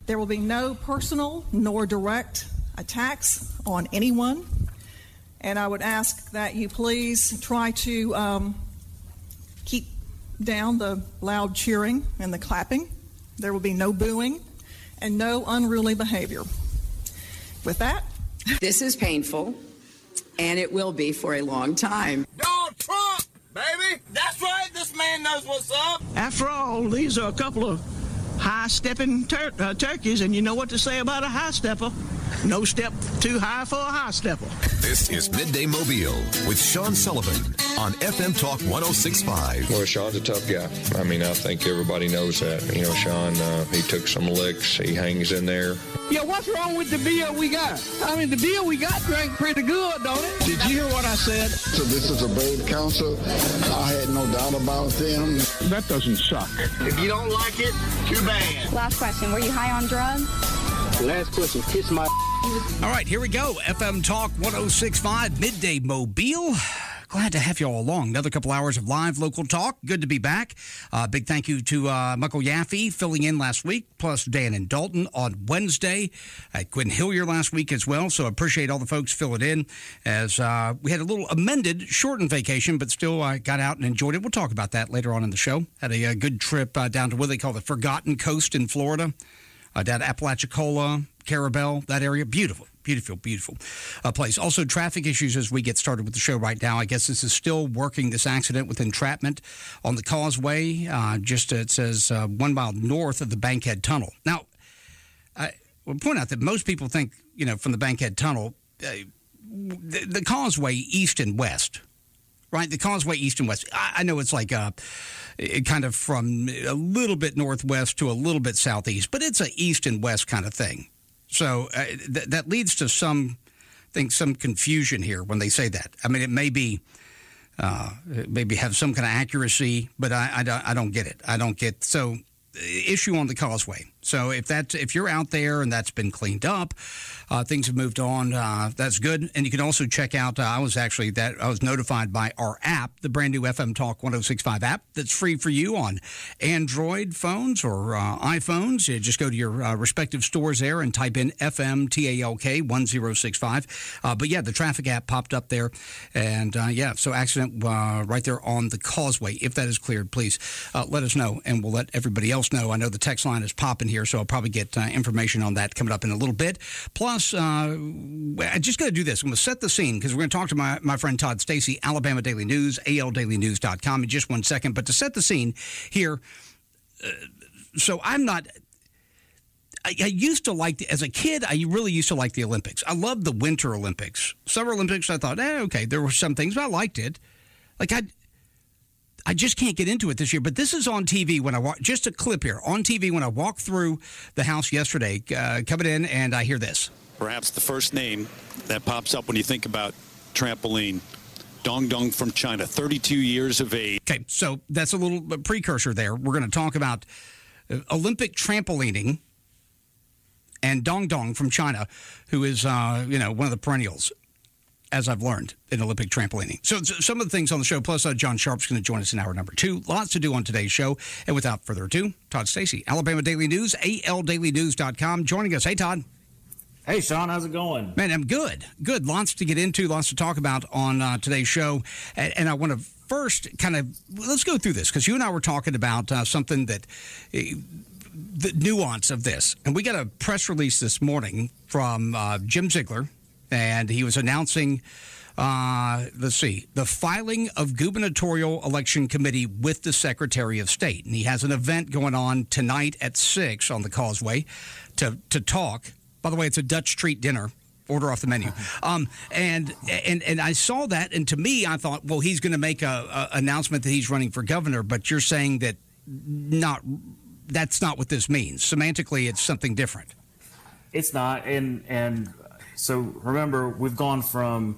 There will be no personal nor direct attacks on anyone. And I would ask that you please try to keep down the loud cheering and the clapping. There will be no booing and no unruly behavior. With that, this is painful, and it will be for a long time. Donald Trump, baby! That's right, this man knows what's up. After all, these are a couple of high-stepping turkeys, and you know what to say about a high-stepper. No step too high for a high-stepper. This is Midday Mobile with Sean Sullivan on FM Talk 106.5. Well, Sean's a tough guy. I mean, I think everybody knows that. You know, Sean, he took some licks. He hangs in there. Yeah, what's wrong with the beer we got? I mean, the beer we got drank pretty good, don't it? Did you hear what I said? So this is a brave council. I had no doubt about them. That doesn't suck. If you don't like it, too bad. Last question, were you high on drugs? Last question, kiss my... All right, here we go. FM Talk 106.5, Midday Mobile. Glad to have you all along. Another couple hours of live local talk. Good to be back. Big thank you to Michael Yaffe filling in last week, plus Dan and Dalton on Wednesday. Quinn Hillier last week as well, so appreciate all the folks filling in as we had a little amended, shortened vacation, but still got out and enjoyed it. We'll talk about that later on in the show. Had a good trip down to what they call the Forgotten Coast in Florida, down to Apalachicola, Carabel, that area. Beautiful place. Also, traffic issues as we get started with the show right now. I guess this is still working, this accident with entrapment on the causeway. It says 1 mile north of the Bankhead Tunnel. Now, I will point out that most people think, from the Bankhead Tunnel, the causeway east and west, right? The causeway east and west. I know it's like kind of from a little bit northwest to a little bit southeast, but it's an east and west kind of thing. So that leads to some confusion here when they say that. I mean, it may be maybe have some kind of accuracy, but I don't get it. I don't get so issue on the causeway. So if you're out there and that's been cleaned up, things have moved on. That's good. And you can also check out. I was notified by our app, the brand new FM Talk 106.5 app, that's free for you on Android phones or iPhones. You just go to your respective stores there and type in FM TALK 1065. But yeah, the traffic app popped up there, and so accident right there on the causeway. If that is cleared, please let us know, and we'll let everybody else know. I know the text line is popping here, so I'll probably get information on that coming up in a little bit. Plus, I just got to do this. I'm going to set the scene because we're going to talk to my friend Todd Stacy, Alabama Daily News, aldailynews.com in just 1 second. But to set the scene here, so I'm not... I used to like, as a kid, I really used to like the Olympics. I loved the Winter Olympics. Summer Olympics, I thought, okay, there were some things, but I liked it. Like, I just can't get into it this year, but this is on TV when I walk, just a clip here, on TV when I walked through the house yesterday, coming in, and I hear this. Perhaps the first name that pops up when you think about trampoline, Dong Dong from China, 32 years of age. Okay, so that's a little precursor there. We're going to talk about Olympic trampolining and Dong Dong from China, who is, one of the perennials, as I've learned, in Olympic trampolining. So some of the things on the show, plus John Sharp's going to join us in hour number 2. Lots to do on today's show. And without further ado, Todd Stacy, Alabama Daily News, aldailynews.com, joining us. Hey, Todd. Hey, Sean. How's it going? Man, I'm good. Good. Lots to get into, lots to talk about on today's show. And I want to first let's go through this, because you and I were talking about something that... the nuance of this. And we got a press release this morning from Jim Ziegler, and he was announcing, the filing of gubernatorial election committee with the Secretary of State. And he has an event going on tonight at 6 on the Causeway to talk. By the way, it's a Dutch treat dinner. Order off the menu. And I saw that, and to me, I thought, well, he's going to make a announcement that he's running for governor, but you're saying that that's not what this means. Semantically, it's something different. It's not, and so remember, we've gone from,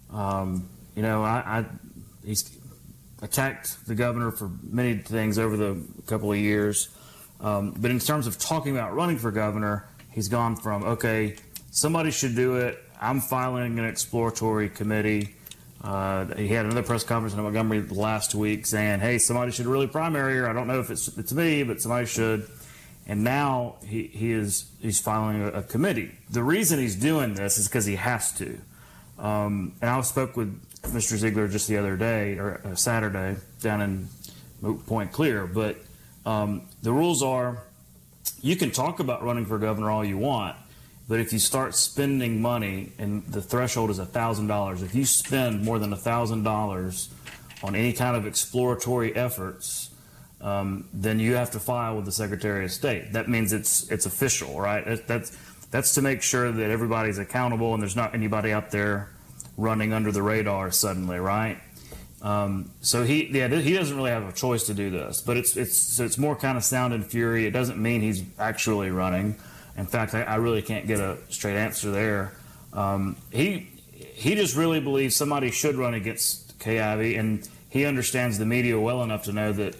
he's attacked the governor for many things over the couple of years, but in terms of talking about running for governor, he's gone from, okay, somebody should do it, I'm filing an exploratory committee. He had another press conference in Montgomery last week saying, hey, somebody should really primary her. I don't know if it's me, but somebody should. And now he's filing a committee. The reason he's doing this is because he has to. And I spoke with Mr. Ziegler just the other day, or Saturday, down in Point Clear. But the rules are, you can talk about running for governor all you want, but if you start spending money, and the threshold is $1,000, if you spend more than $1,000 on any kind of exploratory efforts, then you have to file with the Secretary of State. That means it's official, right? That's to make sure that everybody's accountable and there's not anybody out there running under the radar suddenly, right? So he doesn't really have a choice to do this, but it's more kind of sound and fury. It doesn't mean he's actually running. In fact, I really can't get a straight answer there. He just really believes somebody should run against Kay Ivey, and he understands the media well enough to know that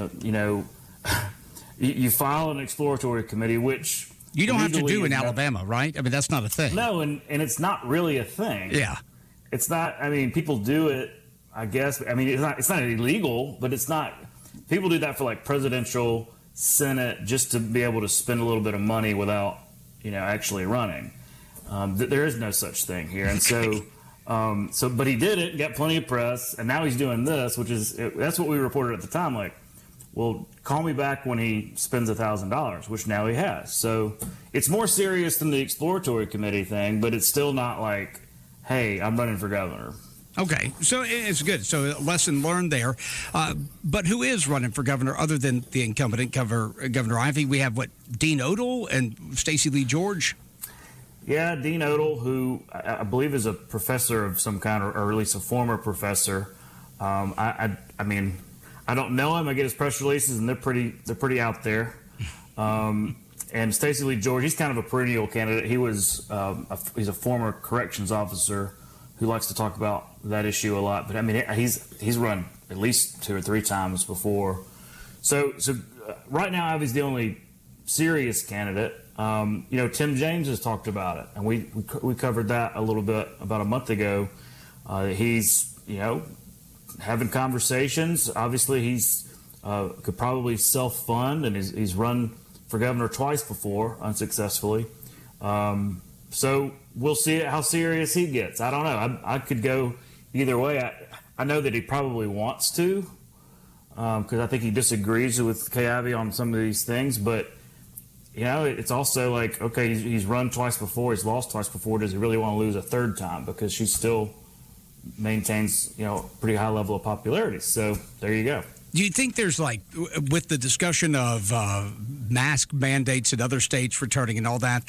you file an exploratory committee, which you don't have to do in Alabama, right? I mean, that's not a thing. No, and it's not really a thing. Yeah, it's not. I mean, people do it, I guess. I mean, it's not illegal, but it's not. People do that for like presidential, Senate, just to be able to spend a little bit of money without, actually running. There is no such thing here, and but he did it, got plenty of press, and now he's doing this, that's what we reported at the time. Like, well, call me back when he spends $1,000, which now he has. So it's more serious than the exploratory committee thing, but it's still not like, hey, I'm running for governor. Okay, so it's good. So a lesson learned there. But who is running for governor other than the incumbent Governor Ivey? We have, Dean Odle and Stacey Lee George? Yeah, Dean Odle, who I believe is a professor of some kind, or at least a former professor. I mean, I don't know him. I get his press releases, and they're pretty out there. And Stacey Lee George, he's kind of a perennial candidate. He's a former corrections officer who likes to talk about that issue a lot. But I mean, he's run at least 2 or 3 times before. So right now, Ivey's the only serious candidate. Tim James has talked about it, and we covered that a little bit about a month ago. He's having conversations. Obviously, he's could probably self-fund, and he's run for governor twice before unsuccessfully. So we'll see how serious he gets. I don't know. I could go either way. I know that he probably wants to, because I think he disagrees with Kay Ivey on some of these things, but it's also like, okay, he's run twice before, he's lost twice before. Does he really want to lose a third time? Because she still maintains, pretty high level of popularity. So there you go. Do you think there's with the discussion of mask mandates in other states returning and all that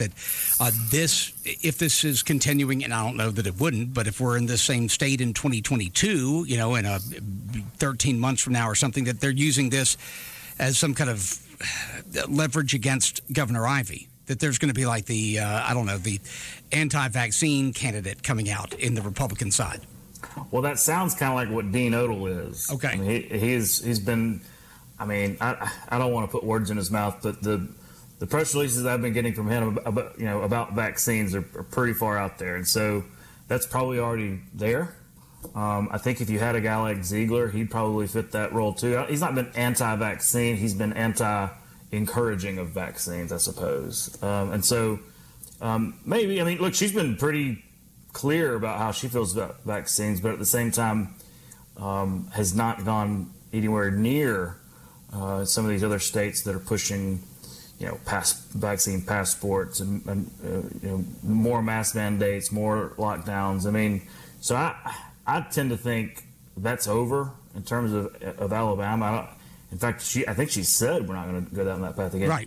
if this is continuing, and I don't know that it wouldn't, but if we're in the same state in 2022, in 13 months from now or something, that they're using this as some kind of leverage against Governor Ivey, that there's going to be the the anti-vaccine candidate coming out in the Republican side? Well, that sounds kind of like what Dean Odle is. Okay. I mean, he's been, I don't want to put words in his mouth, but the press releases I've been getting from him about vaccines are pretty far out there. And so that's probably already there. I think if you had a guy like Ziegler, he'd probably fit that role too. He's not been anti-vaccine. He's been anti-encouraging of vaccines, I suppose. And so maybe, look, she's been pretty clear about how she feels about vaccines, but at the same time has not gone anywhere near some of these other states that are pushing, vaccine passports and more mask mandates, more lockdowns. So I tend to think that's over in terms of Alabama. In fact, I think she said we're not going to go down that path again. Right.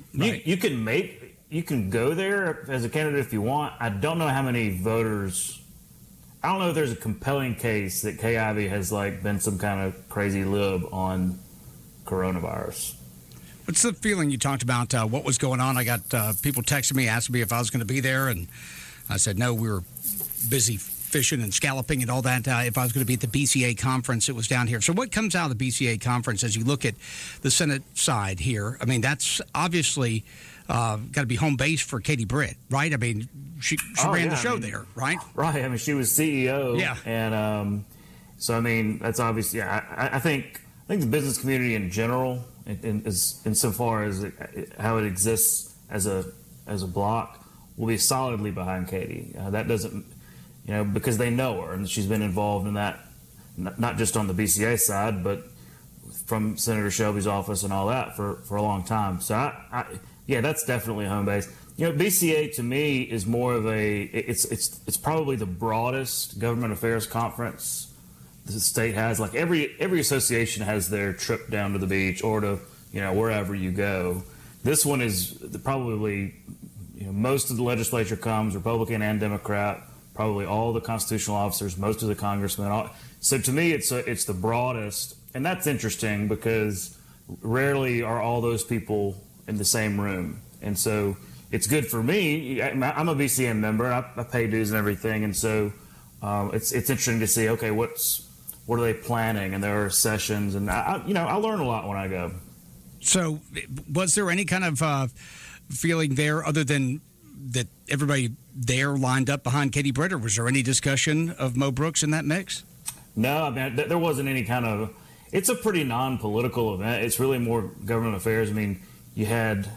You can go there as a candidate if you want. I don't know how many voters. I don't know if there's a compelling case that Kay Ivey has been some kind of crazy lib on coronavirus. What's the feeling you talked about? What was going on? I got people texting me, asking me if I was going to be there, and I said no. We were busy fishing and scalloping and all that. If I was going to be at the BCA conference, it was down here. So what comes out of the BCA conference as you look at the Senate side here? That's obviously got to be home base for Katie Britt, right? She ran the show there, right? Right. She was CEO. Yeah. And so, that's obvious. Yeah. I think I think the business community in general, insofar as how it exists as a block, will be solidly behind Katie. That doesn't, because they know her and she's been involved in that, not just on the BCA side, but from Senator Shelby's office and all that for a long time. So yeah, that's definitely home base. BCA to me is more of it's probably the broadest government affairs conference the state has. Like every association has their trip down to the beach or to wherever you go. This one is probably most of the legislature comes, Republican and Democrat, probably all the constitutional officers, most of the congressmen. So to me, it's the broadest, and that's interesting because rarely are all those people in the same room, and so it's good for me. I'm a BCM member, and I pay dues and everything, and so it's interesting to see. Okay, what are they planning? And there are sessions, and I learn a lot when I go. So, was there any kind of feeling there other than that everybody there lined up behind Katie Britt, or was there any discussion of Mo Brooks in that mix? No, I mean, there wasn't any kind of. It's a pretty non-political event. It's really more government affairs. I mean, you had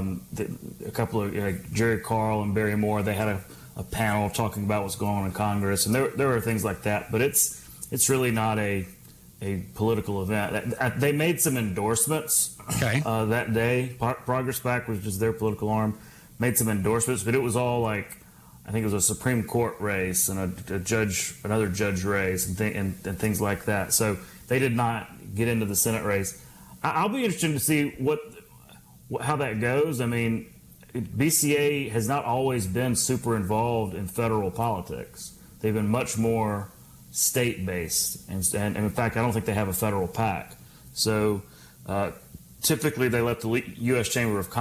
a couple of Jerry Carl and Barry Moore. They had a panel talking about what's going on in Congress, and there were things like that. But it's really not a political event. They made some endorsements that day. Progress PAC, which is their political arm, made some endorsements, but it was all like, I think it was a Supreme Court race and another judge race and things like that. So they did not get into the Senate race. I'll be interested to see how that goes. I mean, BCA has not always been super involved in federal politics. They've been much more state-based, and in fact, I don't think they have a federal PAC. So typically, they let the U.S. Chamber of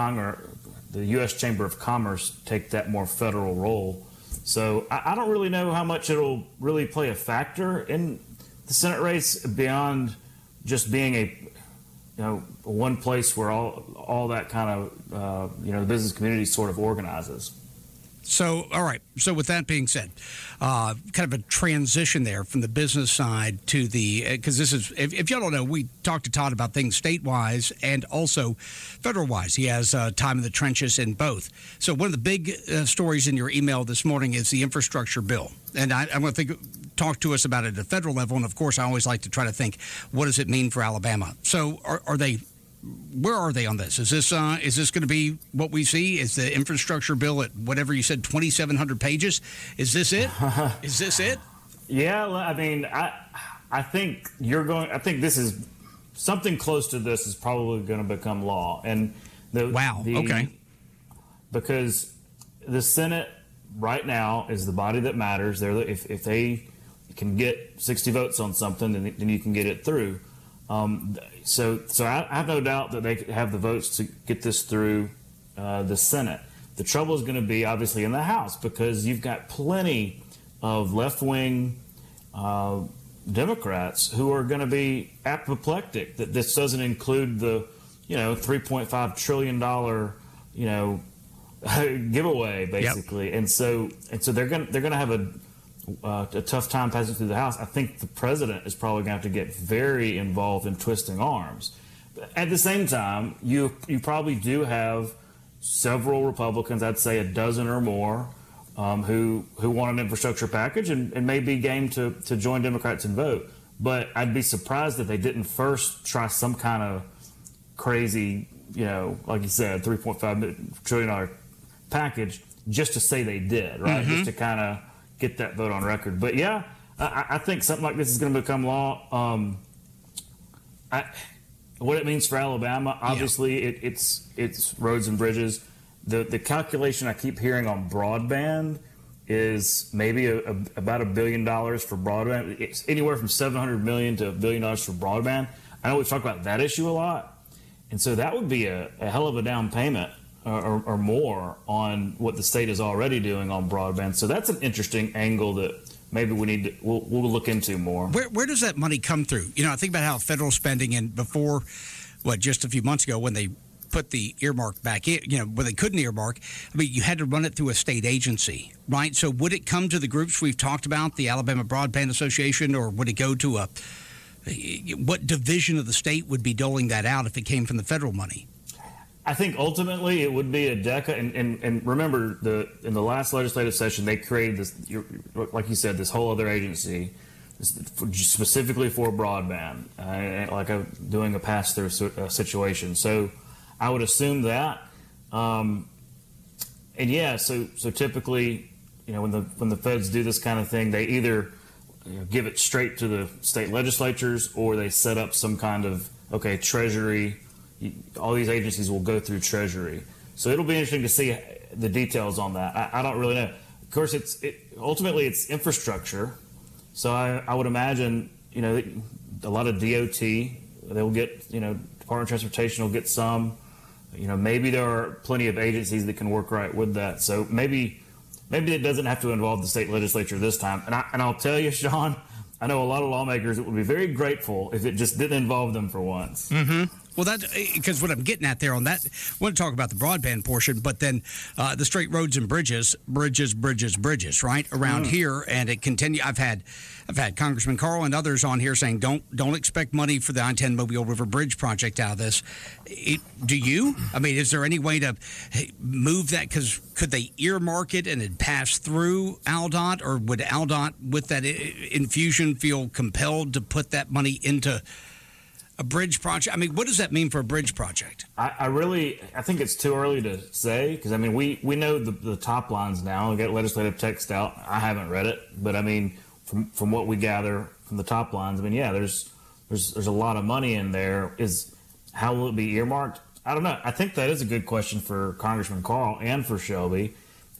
Commerce take that more federal role. So I don't really know how much it'll really play a factor in the Senate race beyond just being a one place where all that kind of the business community sort of organizes. So, all right. So with that being said, kind of a transition there from the business side to because this is, if y'all don't know, we talked to Todd about things state-wise and also federal-wise. He has time in the trenches in both. So one of the big stories in your email this morning is the infrastructure bill. And I'm going to talk to us about it at a federal level. And, of course, I always like to try to think, what does it mean for Alabama? So are they... Where are they on this? Is this going to be what we see? Is the infrastructure bill at whatever you said, 2,700 pages? Is this it? Is this it? Yeah, I mean, I think I think this is something close to this is probably going to become law. And okay. Because the Senate right now is the body that matters. If they can get 60 votes on something, then you can get it through. So I have no doubt that they have the votes to get this through the Senate. The trouble is going to be obviously in the House because you've got plenty of left-wing Democrats who are going to be apoplectic that this doesn't include the $3.5 trillion giveaway basically, yep. and so they're going to have a tough time passing through the House. I think the president is probably going to have to get very involved in twisting arms. But at the same time, you probably do have several Republicans, I'd say a dozen or more, who want an infrastructure package and may be game to join Democrats and vote. But I'd be surprised if they didn't first try some kind of crazy, like you said, $3.5 trillion package just to say they did, right? Mm-hmm. Just to kind of get that vote on record. But yeah, I think something like this is going to become law. What it means for Alabama, obviously, it's roads and bridges. The calculation I keep hearing on broadband is maybe about $1 billion for broadband. It's anywhere from $700 million to $1 billion for broadband. I know we've talked about that issue a lot, and so that would be a hell of a down payment. Or more on what the state is already doing on broadband. So that's an interesting angle that maybe we'll look into more. Where does that money come through? I think about how federal spending and before, just a few months ago when they put the earmark back in, when they couldn't earmark, I mean, you had to run it through a state agency, right? So would it come to the groups we've talked about, the Alabama Broadband Association, or would it go to what division of the state would be doling that out if it came from the federal money? I think ultimately it would be a DECA, and remember, in the last legislative session, they created this, like you said, this whole other agency specifically for broadband, doing a pass-through situation. So I would assume that, and yeah, so typically, when the feds do this kind of thing, they either give it straight to the state legislatures, or they set up some kind of Treasury. All these agencies will go through Treasury. So it'll be interesting to see the details on that. I don't really know. Of course, ultimately it's infrastructure. So I would imagine, a lot of DOT, they'll get, Department of Transportation will get some. Maybe there are plenty of agencies that can work right with that. So maybe it doesn't have to involve the state legislature this time. And I'll tell you, Sean, I know a lot of lawmakers that would be very grateful if it just didn't involve them for once. Mm-hmm. Well, that's because what I'm getting at there on that, I want to talk about the broadband portion, but then the straight roads and bridges, right, around here, and it continue. I've had Congressman Carl and others on here saying don't expect money for the I-10 Mobile River Bridge project out of this. Do you? I mean, is there any way to move that? Because could they earmark it and it pass through ALDOT, or would ALDOT, with that infusion, feel compelled to put that money into a bridge project? I mean, what does that mean for a bridge project? I think it's too early to say, because, I mean, we know the top lines now. We got legislative text out. I haven't read it, but, I mean, from what we gather from the top lines, I mean, yeah, there's a lot of money in there. How will it be earmarked? I don't know. I think that is a good question for Congressman Carl and for Shelby.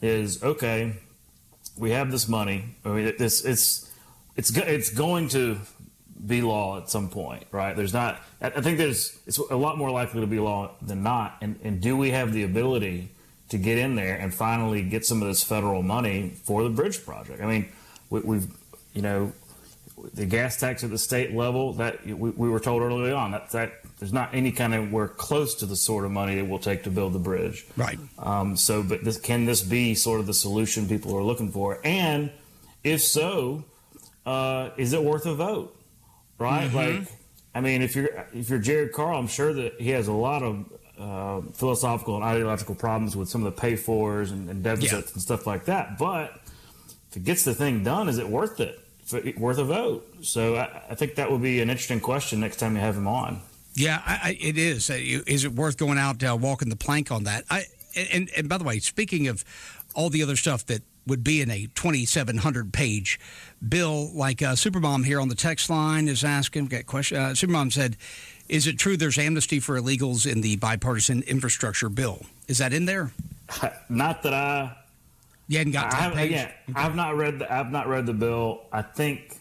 We have this money. I mean, it's going to be law at some point, right? I think it's a lot more likely to be law than not. And do we have the ability to get in there and finally get some of this federal money for the bridge project? I mean, we've the gas tax at the state level, that we were told early on that there's not any kind of where close to the sort of money it will take to build the bridge. Right. But can this be sort of the solution people are looking for? And if so, is it worth a vote? Right? Mm-hmm. I mean, if you're Jared Carl, I'm sure that he has a lot of philosophical and ideological problems with some of the pay-fors and deficits and stuff like that. But if it gets the thing done, is it worth it? Worth a vote? So I think that would be an interesting question next time you have him on. Yeah, it is. Is it worth going out walking the plank on that? And by the way, speaking of all the other stuff that would be in a 2,700-page bill, like Supermom here on the text line is asking, got a question. Supermom said, is it true there's amnesty for illegals in the bipartisan infrastructure bill? Is that in there? Not that you hadn't got to that page? Again, okay. I've not read the bill. I think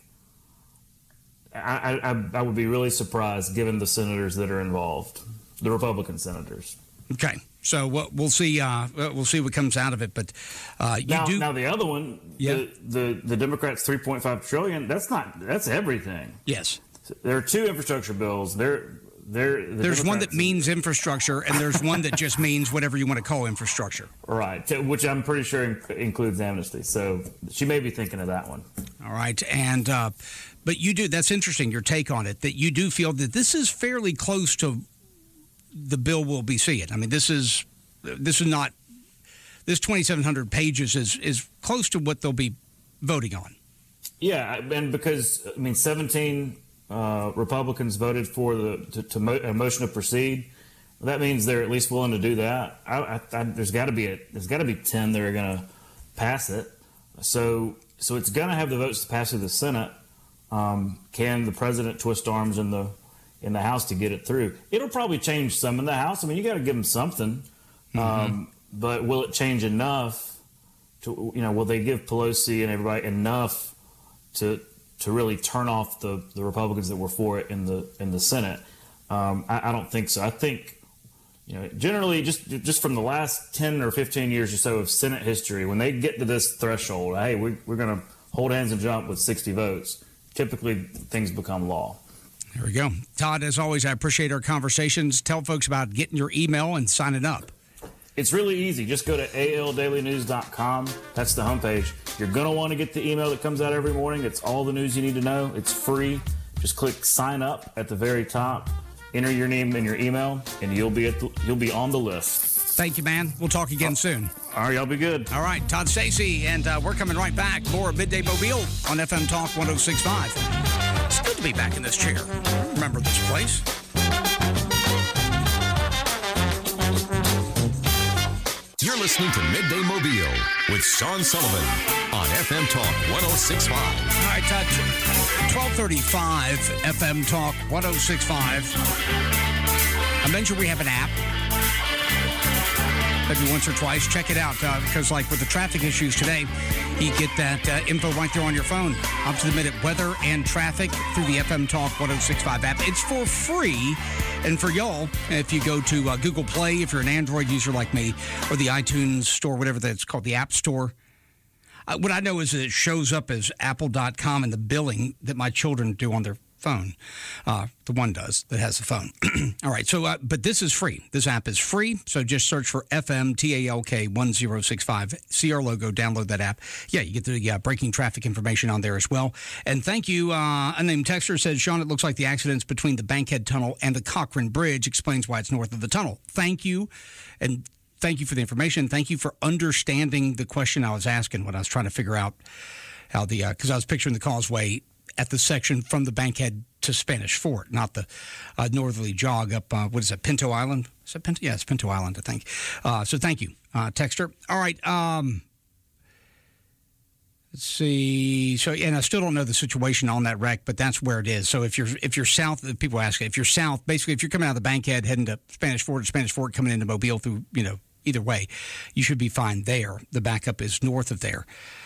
I would be really surprised given the senators that are involved, the Republican senators. Okay. So we'll see. We'll see what comes out of it. But now the other one, the Democrats' $3.5 trillion. That's everything. Yes, there are two infrastructure bills. There's one that means infrastructure, and there's one that just means whatever you want to call infrastructure. Right, which I'm pretty sure includes amnesty. So she may be thinking of that one. All right, and but you do. That's interesting. Your take on it. That you do feel that this is fairly close to the bill we'll be seeing. I mean, this is not, this 2,700 pages is close to what they'll be voting on. Yeah, and because, I mean, 17 Republicans voted for a motion to proceed. That means they're at least willing to do that. There's got to be 10 that are going to pass it. So it's going to have the votes to pass through the Senate. Can the president twist arms in the House to get it through? It'll probably change some in the House. I mean, you got to give them something. Mm-hmm. But will it change enough to, will they give Pelosi and everybody enough to really turn off the Republicans that were for it in the Senate? I don't think so. I think, generally just from the last 10 or 15 years or so of Senate history, when they get to this threshold, hey, we're going to hold hands and jump with 60 votes, typically things become law. There we go. Todd, as always, I appreciate our conversations. Tell folks about getting your email and signing up. It's really easy. Just go to aldailynews.com. That's the homepage. You're going to want to get the email that comes out every morning. It's all the news you need to know. It's free. Just click sign up at the very top, enter your name and your email, and you'll be on the list. Thank you, man. We'll talk again soon. All right, y'all be good. All right, Todd Stacey, and we're coming right back. More Midday Mobile on FM Talk 106.5. It's good to be back in this chair. Remember this place. You're listening to Midday Mobile with Sean Sullivan on FM Talk 106.5. All right, 1235 FM Talk 106.5. I mentioned we have an app. Maybe once or twice. Check it out because, like with the traffic issues today, you get that info right there on your phone. Up to the minute weather and traffic through the FM Talk 106.5 app. It's for free. And for y'all, if you go to Google Play, if you're an Android user like me, or the iTunes store, whatever that's called, the App Store, what I know is that it shows up as apple.com in the billing that my children do on their phone. The one does that has a phone. All right. So, but this is free. This app is free. So just search for FMTALK 1065. See our logo. Download that app. Yeah, you get the breaking traffic information on there as well. And thank you. Unnamed texter says, Sean, it looks like the accidents between the Bankhead Tunnel and the Cochrane Bridge explains why it's north of the tunnel. Thank you. And thank you for the information. Thank you for understanding the question I was asking when I was trying to figure out how because I was picturing the causeway at the section from the Bankhead to Spanish Fort, not the northerly jog up, what is it, Pinto Island? Is that Pinto? Yeah, it's Pinto Island, I think. So thank you, texter. All right. Let's see. So, and I still don't know the situation on that wreck, but that's where it is. So if you're south, people ask, if you're south, basically if you're coming out of the Bankhead heading to Spanish Fort, or Spanish Fort coming into Mobile through, either way, you should be fine there. The backup is north of there.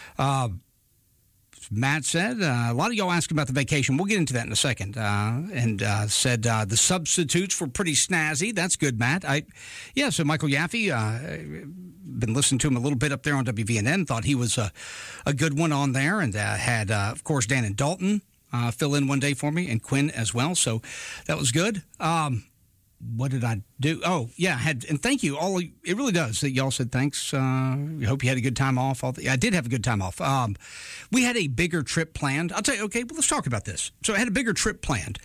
Matt said, a lot of y'all asking about the vacation. We'll get into that in a second. And said the substitutes were pretty snazzy. That's good, Matt. So Michael Yaffe, been listening to him a little bit up there on WVNN. Thought he was a good one on there. And had, of course, Dan and Dalton fill in one day for me, and Quinn as well. So that was good. What did I do? Oh, yeah, and thank you all. It really does that y'all said thanks. We hope you had a good time off. I did have a good time off. We had a bigger trip planned. I'll tell you, okay, well, let's talk about this. So I had a bigger trip planned.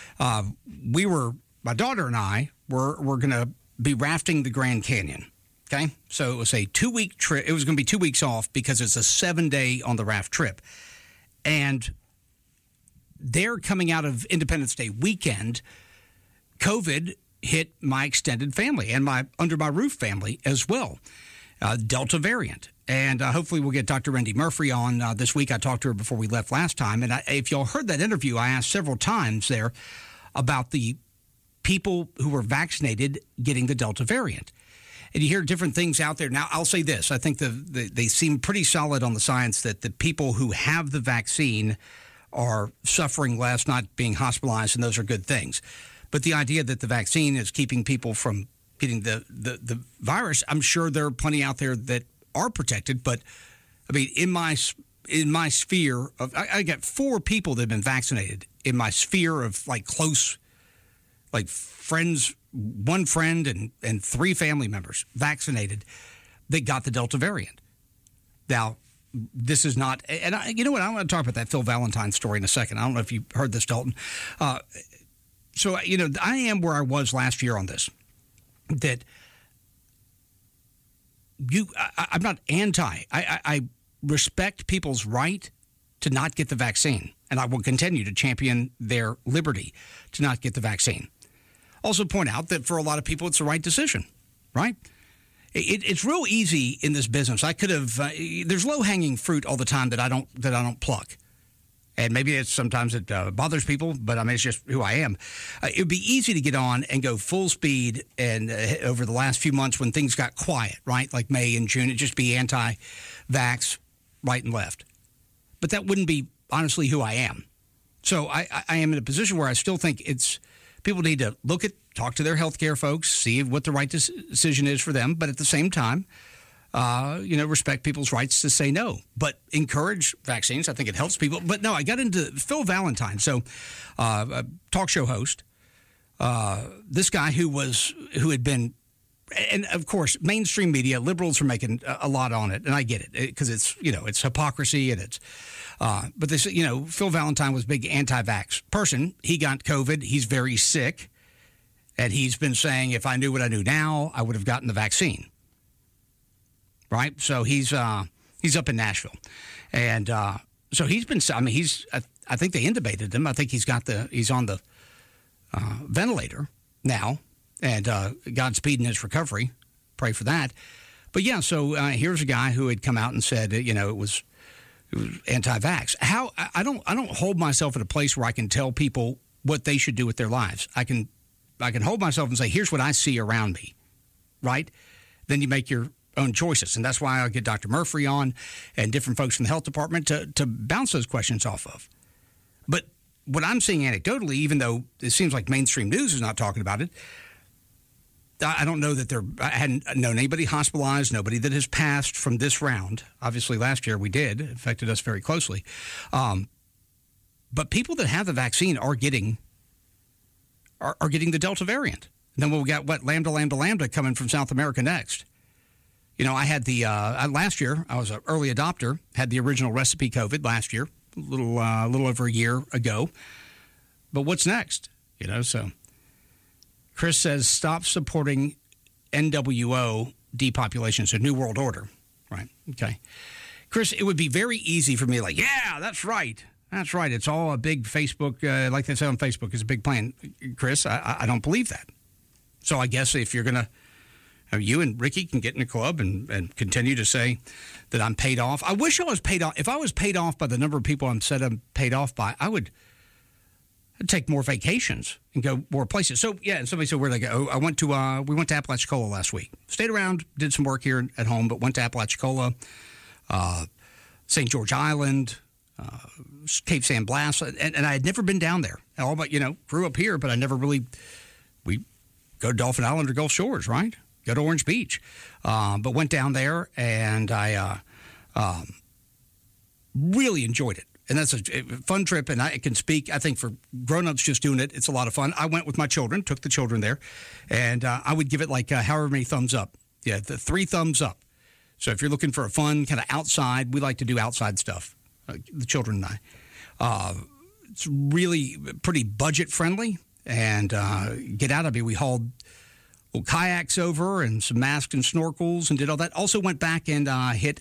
My daughter and I were going to be rafting the Grand Canyon, okay? So it was a 2-week trip. It was going to be 2 weeks off because it's a 7-day on the raft trip. And they're coming out of Independence Day weekend. COVID hit my extended family and my under my roof family as well. Delta variant. And hopefully we'll get Dr. Randy Murphy on this week. I talked to her before we left last time. And if y'all heard that interview, I asked several times there about the people who were vaccinated getting the Delta variant. And you hear different things out there. Now, I'll say this. I think they seem pretty solid on the science that the people who have the vaccine are suffering less, not being hospitalized, and those are good things. But the idea that the vaccine is keeping people from getting the virus, I'm sure there are plenty out there that are protected. But, I mean, in my sphere of, I got 4 people that have been vaccinated in my sphere of, like, close, like, friends, 1 friend and 3 family members vaccinated that got the Delta variant. Now, this is not, and you know what, I want to talk about that Phil Valentine story in a second. I don't know if you heard this, Dalton. So, I am where I was last year on this, that I'm not anti. I respect people's right to not get the vaccine, and I will continue to champion their liberty to not get the vaccine. Also point out that for a lot of people, it's the right decision, right? It's real easy in this business. I could have, there's low-hanging fruit all the time that I don't pluck. And maybe sometimes it bothers people, but I mean, it's just who I am. It would be easy to get on and go full speed. And over the last few months when things got quiet, right, like May and June, it'd just be anti-vax right and left. But that wouldn't be, honestly, who I am. So I am in a position where I still think people need to talk to their healthcare folks, see what the right decision is for them. But at the same time, respect people's rights to say no, but encourage vaccines. I think it helps people. But no, I got into Phil Valentine. So a talk show host, this guy who had been and of course, mainstream media, liberals are making a lot on it, and I get it because it's it's hypocrisy and it's. But this, Phil Valentine was a big anti-vax person. He got COVID. He's very sick, and he's been saying, if I knew what I knew now, I would have gotten the vaccine. Right. So he's up in Nashville, and so he's been. I mean, I think they intubated him. I think he's on the ventilator now. And Godspeed in his recovery. Pray for that. But yeah, so here's a guy who had come out and said, it was anti-vax. How I don't hold myself at a place where I can tell people what they should do with their lives. I can hold myself and say, here's what I see around me, right? Then you make your own choices, and that's why I'll get Dr. Murphy on and different folks from the health department to bounce those questions off of. But what I'm seeing anecdotally, even though it seems like mainstream news is not talking about it. I don't know that I hadn't known anybody hospitalized, nobody that has passed from this round. Obviously, last year we did. It affected us very closely. But people that have the vaccine are getting the Delta variant. And then we got Lambda coming from South America next. I had last year, I was an early adopter, had the original recipe COVID last year, a little over a year ago. But what's next? So... Chris says, stop supporting NWO depopulation. So New World Order. Right. Okay. Chris, it would be very easy for me yeah, that's right. That's right. It's all a big Facebook, like they say on Facebook, is a big plan. Chris, I don't believe that. So I guess if you're going to, you and Ricky can get in a club and continue to say that I'm paid off. I wish I was paid off. If I was paid off by the number of people I'm paid off by, I'd take more vacations and go more places. So, yeah, and somebody said, where'd I go? We went to Apalachicola last week. Stayed around, did some work here at home, but went to Apalachicola, St. George Island, Cape San Blas, and I had never been down there. All but, grew up here, but I never really, we go to Dolphin Island or Gulf Shores, right? Go to Orange Beach. But went down there, and I really enjoyed it. And that's a fun trip, and I can speak, I think, for grown-ups just doing it. It's a lot of fun. I went with my children, took the children there, and I would give it however many thumbs up. Yeah, the 3 thumbs up. So if you're looking for a fun kind of outside, we like to do outside stuff, the children and I. It's really pretty budget-friendly, and get out of it. We hauled little kayaks over and some masks and snorkels and did all that. Also went back and hit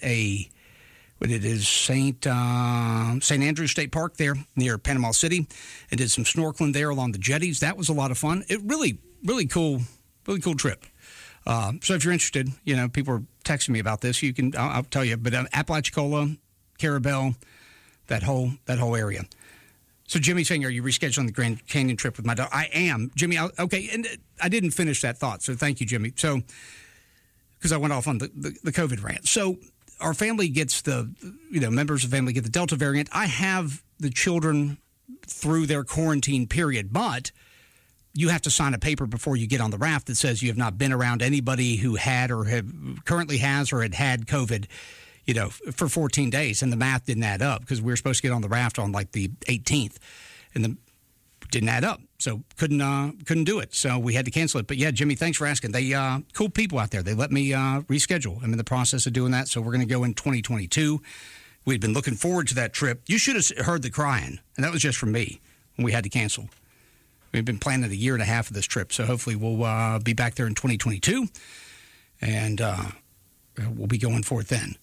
it is St. Andrews State Park there near Panama City, and did some snorkeling there along the jetties. That was a lot of fun. It really cool trip. So if you're interested, people are texting me about this. You can, I'll tell you. But Apalachicola, Carabel, that whole area. So Jimmy's saying, are you rescheduling the Grand Canyon trip with my dog? I am, Jimmy. Okay, and I didn't finish that thought, so thank you, Jimmy. So because I went off on the COVID rant. So our family gets members of the family get the Delta variant. I have the children through their quarantine period, but you have to sign a paper before you get on the raft that says you have not been around anybody who had or currently has or had COVID, for 14 days. And the math didn't add up because we were supposed to get on the raft on the 18th, and didn't add up. So couldn't do it. So we had to cancel it. But yeah, Jimmy, thanks for asking. They cool people out there. They let me reschedule. I'm in the process of doing that. So we're going to go in 2022. We'd been looking forward to that trip. You should have heard the crying, and that was just from me when we had to cancel. We've been planning a year and a half of this trip. So hopefully we'll be back there in 2022, and we'll be going for it then.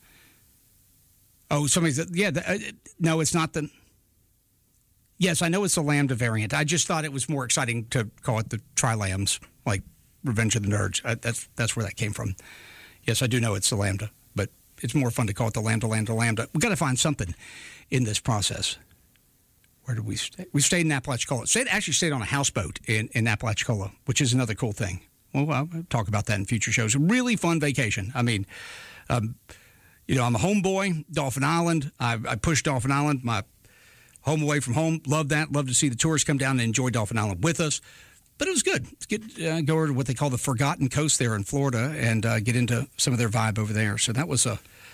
Oh, somebody said, no, it's not the... Yes, I know it's the Lambda variant. I just thought it was more exciting to call it the Tri-Lambs, like Revenge of the Nerds. That's where that came from. Yes, I do know it's the Lambda, but it's more fun to call it the Lambda. We've got to find something in this process. Where did we stay? We stayed in Apalachicola. Actually stayed on a houseboat in Apalachicola, which is another cool thing. Well, I'll talk about that in future shows. A really fun vacation. I mean, I'm a homeboy, Dolphin Island. I pushed Dolphin Island, my home away from home. Love that. Love to see the tourists come down and enjoy Dolphin Island with us. But it was good. It's good to go over to what they call the Forgotten Coast there in Florida and get into some of their vibe over there. So that was a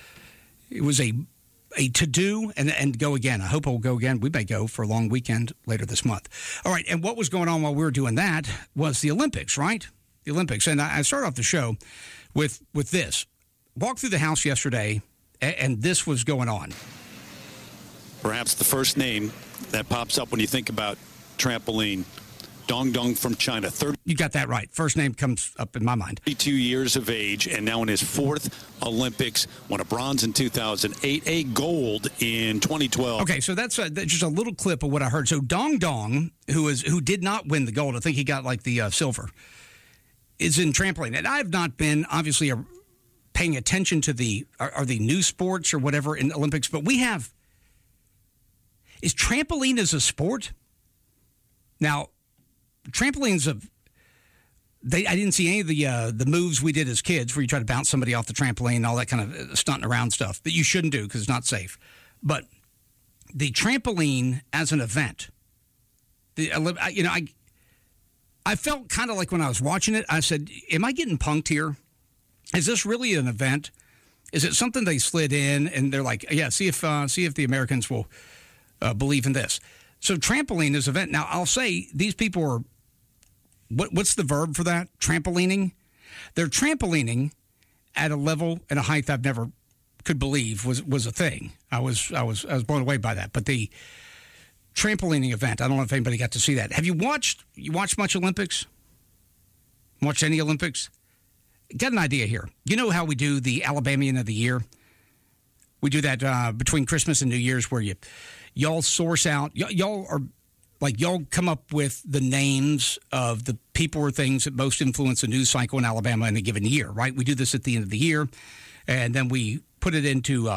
to-do and go again. I hope we'll go again. We may go for a long weekend later this month. All right, and what was going on while we were doing that was the Olympics, right? the Olympics. And I started off the show with this. Walked through the house yesterday, and this was going on. Perhaps the first name that pops up when you think about trampoline, Dong Dong from China. You got that right. First name comes up in my mind. 32 years of age, and now in his fourth Olympics, won a bronze in 2008, a gold in 2012. Okay, so that's just a little clip of what I heard. So Dong Dong, who did not win the gold, I think he got like the silver, is in trampoline. And I've not been, obviously, paying attention to the new sports or whatever in the Olympics, but we have. Is trampoline as a sport? Now, trampolines I didn't see any of the moves we did as kids where you try to bounce somebody off the trampoline, all that kind of stunting around stuff that you shouldn't do because it's not safe. But the trampoline as an event, I felt kind of like when I was watching it, I said, am I getting punked here? Is this really an event? Is it something they slid in and they're like, yeah, see if the Americans will believe in this. So trampoline is an event. Now, I'll say these people are, what's the verb for that? Trampolining? They're trampolining at a level and a height I've never could believe was a thing. I was blown away by that. But the trampolining event, I don't know if anybody got to see that. Have you watched much Olympics? Watched any Olympics? Got an idea here. You know how we do the Alabamian of the Year? We do that between Christmas and New Year's where y'all source out, y'all come up with the names of the people or things that most influence the news cycle in Alabama in a given year, right? We do this at the end of the year, and then we put it into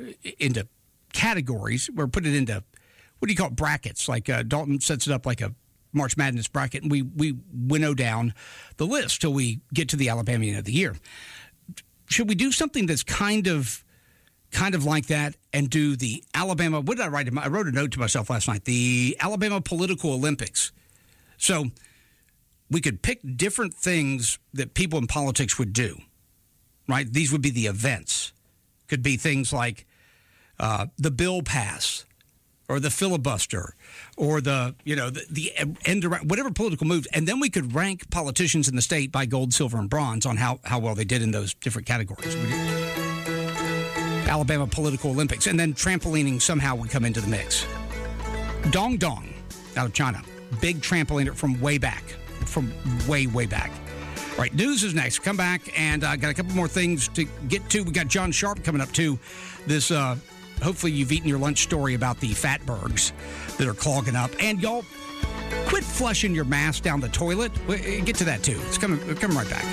categories. Or put it into, what do you call it, brackets? Like Dalton sets it up like a March Madness bracket, and we winnow down the list till we get to the Alabamian of the Year. Should we do something that's kind of like that and do the Alabama, what did I write? I wrote a note to myself last night, the Alabama Political Olympics. So we could pick different things that people in politics would do, right? These would be the events. Could be things like the bill pass or the filibuster or the end around, whatever political moves. And then we could rank politicians in the state by gold, silver, and bronze on how well they did in those different categories. Alabama Political Olympics. And then trampolining somehow would come into the mix. Dong Dong out of China. Big trampoliner from way back. From way, way back. All right, news is next. Come back, and I got a couple more things to get to. We got John Sharp coming up, too. This, hopefully you've eaten your lunch story about the fatbergs that are clogging up. And y'all, quit flushing your mask down the toilet. We'll get to that, too. It's coming right back.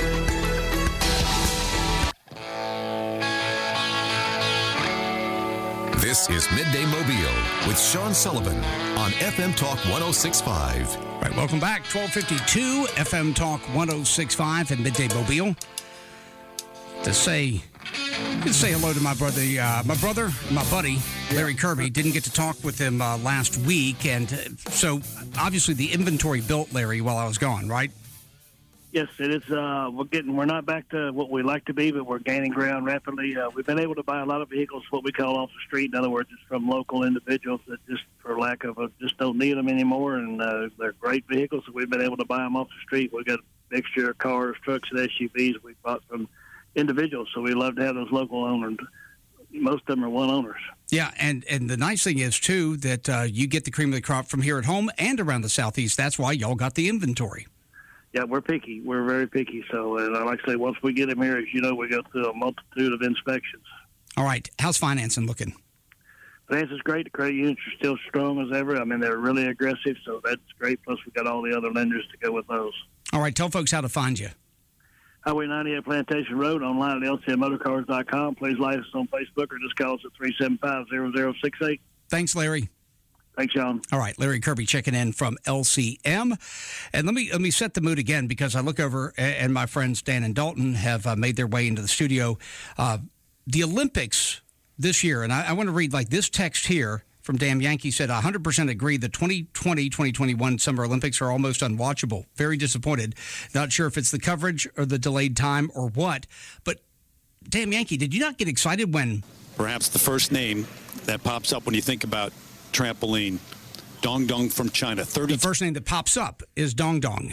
This is Midday Mobile with Sean Sullivan on FM Talk 106.5. All right, welcome back. 1252 FM Talk 106.5 and Midday Mobile. To say hello to my brother, my buddy, Larry Kirby. Didn't get to talk with him last week, and so obviously the inventory built, Larry, while I was gone, right? Yes, it is. We're not back to what we like to be, but we're gaining ground rapidly. We've been able to buy a lot of vehicles, what we call off the street. In other words, it's from local individuals that just, for lack of just don't need them anymore, and they're great vehicles. So we've been able to buy them off the street. We've got a mixture of cars, trucks, and SUVs we bought from individuals. So we love to have those local owners. Most of them are one owners. Yeah, and the nice thing is, too, that you get the cream of the crop from here at home and around the Southeast. That's why y'all got the inventory. Yeah, we're picky. We're very picky. So, and like I say, once we get them here, as you know, we go through a multitude of inspections. All right. How's financing looking? Financing's great. The credit unions are still strong as ever. I mean, they're really aggressive, so that's great. Plus, we got all the other lenders to go with those. All right. Tell folks how to find you. Highway 98 Plantation Road, online at lcmmotorcars.com. Please like us on Facebook or just call us at 375-0068. Thanks, Larry. Thanks, John. All right, Larry Kirby checking in from LCM. And let me set the mood again, because I look over and my friends Dan and Dalton have made their way into the studio. The Olympics this year, and I want to read like this text here from Dan Yankee said, 100% agree the 2020-2021 Summer Olympics are almost unwatchable. Very disappointed. Not sure if it's the coverage or the delayed time or what. But Dan Yankee, did you not get excited when... Perhaps the first name that pops up when you think about trampoline, Dong Dong from China. The first name that pops up is Dong Dong,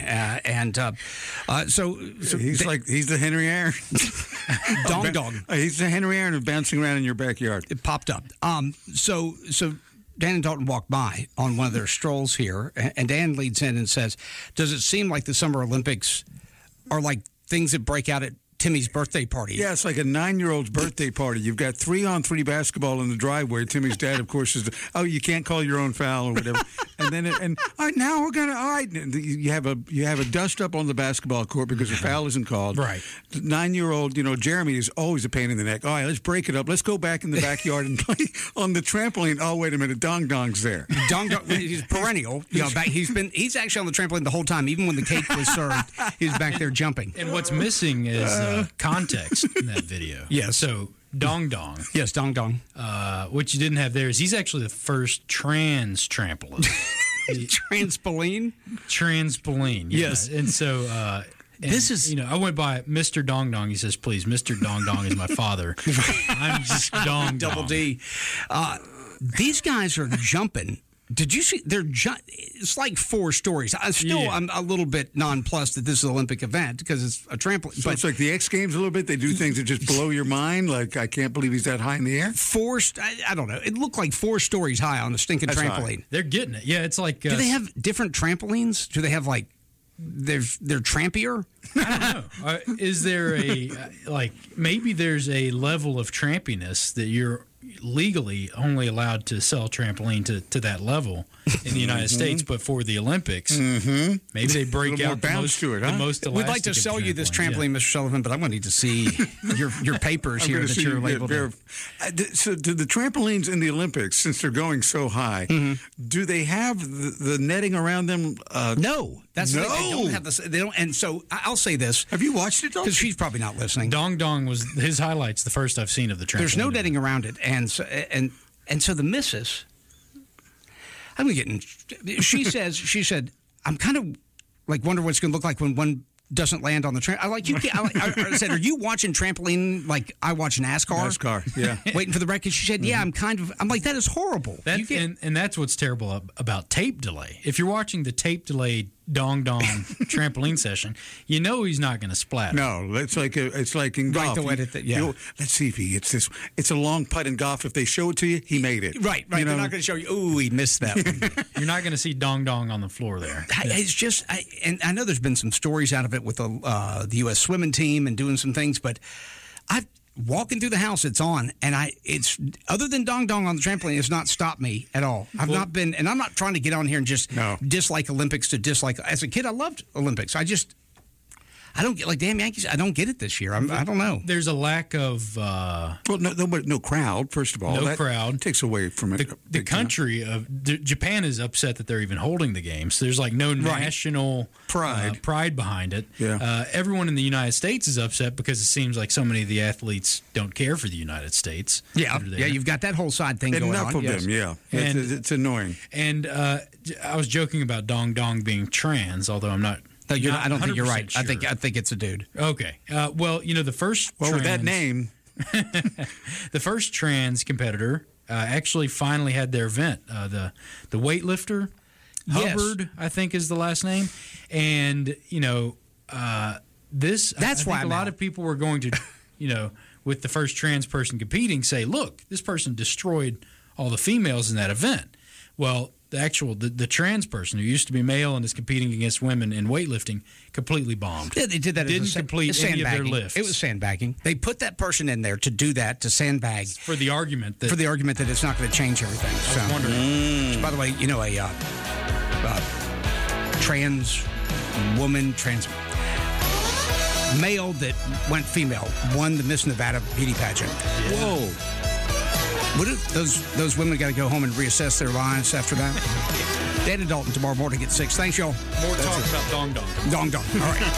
so he's the Henry Aaron. Dong Dong. He's the Henry Aaron of bouncing around in your backyard. It popped up. So Dan and Dalton walked by on one of their strolls here, and Dan leads in and says, "Does it seem like the Summer Olympics are like things that break out at Timmy's birthday party?" Yeah, it's like a 9-year-old's birthday party. You've got 3-on-3 basketball in the driveway. Timmy's dad, of course, is you can't call your own foul or whatever. And then all right, now we're gonna you have a dust up on the basketball court because a foul isn't called. Right. 9-year-old, Jeremy is always a pain in the neck. All right, let's break it up. Let's go back in the backyard and play on the trampoline. Oh, wait a minute, Dong Dong's there. Dong Dong, he's perennial. He's actually on the trampoline the whole time. Even when the cake was served, he was back there jumping. And what's missing is context in that video. Yes. So Dong Dong. Yes, Dong Dong. What you didn't have there is he's actually the first trans trampoline. Transpoline? Transpoline. Yeah. Yes. And so this is, I went by Mr. Dong Dong. He says, "Please, Mr. Dong Dong is my father. I'm just Dong Dong." Double D. These guys are jumping. Did you see? It's like 4 stories. I'm a little bit nonplussed that this is an Olympic event because it's a trampoline. So it's like the X Games a little bit. They do things that just blow your mind. Like, I can't believe he's that high in the air. I don't know. It looked like 4 stories high on the stinking trampoline. High. They're getting it. Yeah, it's like. Do they have different trampolines? Do they have like? They're trampier? I don't know. Is there maybe there's a level of trampiness that you're legally only allowed to sell a trampoline to that level in the United States, but for the Olympics, maybe they break out the most elastic. We'd like to sell you this trampoline, Mr. Sullivan, but I'm going to need to see your papers here that you're labeled. So do the trampolines in the Olympics, since they're going so high, do they have the netting around them? No. They don't have this. They don't. And so I'll say this. Have you watched it? Because she's probably not listening. Dong Dong was his highlights. The first I've seen of the trampoline. There's no netting around it, and so the missus. I'm getting. She said, I'm kind of like wonder what it's going to look like when one doesn't land on the trampoline. I said, "Are you watching trampoline like I watch NASCAR?" NASCAR, yeah. Waiting for the wreckage. She said, "Yeah, I'm like, that is horrible." And that's what's terrible about tape delay. If you're watching the tape delayed Dong Dong trampoline session, he's not going to splatter. No, it's like in golf. Let's see if he hits this. It's a long putt in golf. If they show it to you, he made it. Right. They're not going to show you. Ooh, he missed that one. You're not going to see Dong Dong on the floor there. It's just, and I know there's been some stories out of it with the U.S. swimming team and doing some things, but walking through the house, it's on, and it's other than Dong Dong on the trampoline, it's not stopped me at all. I've not been, and I'm not trying to get on here and just dislike Olympics to dislike. As a kid, I loved Olympics. I don't get like damn Yankees. I don't get it this year. I don't know. There's a lack of no crowd. First of all, no crowd takes away from it. The country of Japan is upset that they're even holding the games. So there's like no national pride behind it. Yeah. Everyone in the United States is upset because it seems like so many of the athletes don't care for the United States. Yeah, you've got that whole side thing going on. Enough of them. Yeah, and it's annoying. And I was joking about Dong Dong being trans, although I'm not. No, I don't think you're right. Sure. I think it's a dude. Okay. The first. Well, with that name, the first trans competitor actually finally had their event. The weightlifter, Hubbard, I think is the last name, and this. That's why a lot of people were going to, with the first trans person competing, say, look, this person destroyed all the females in that event. Well. The trans person who used to be male and is competing against women in weightlifting completely bombed. Yeah, they did that. Didn't complete any of their lifts. It was sandbagging. They put that person in there to do that, to sandbag for the argument that it's not going to change everything. I was wondering. So, by the way, a trans male that went female won the Miss Nevada beauty pageant. Yeah. Whoa. Would those women got to go home and reassess their lives after that? Dan and Dalton tomorrow morning at 6. Thanks, y'all. More talk about Dong Dong. Dong Dong. All right.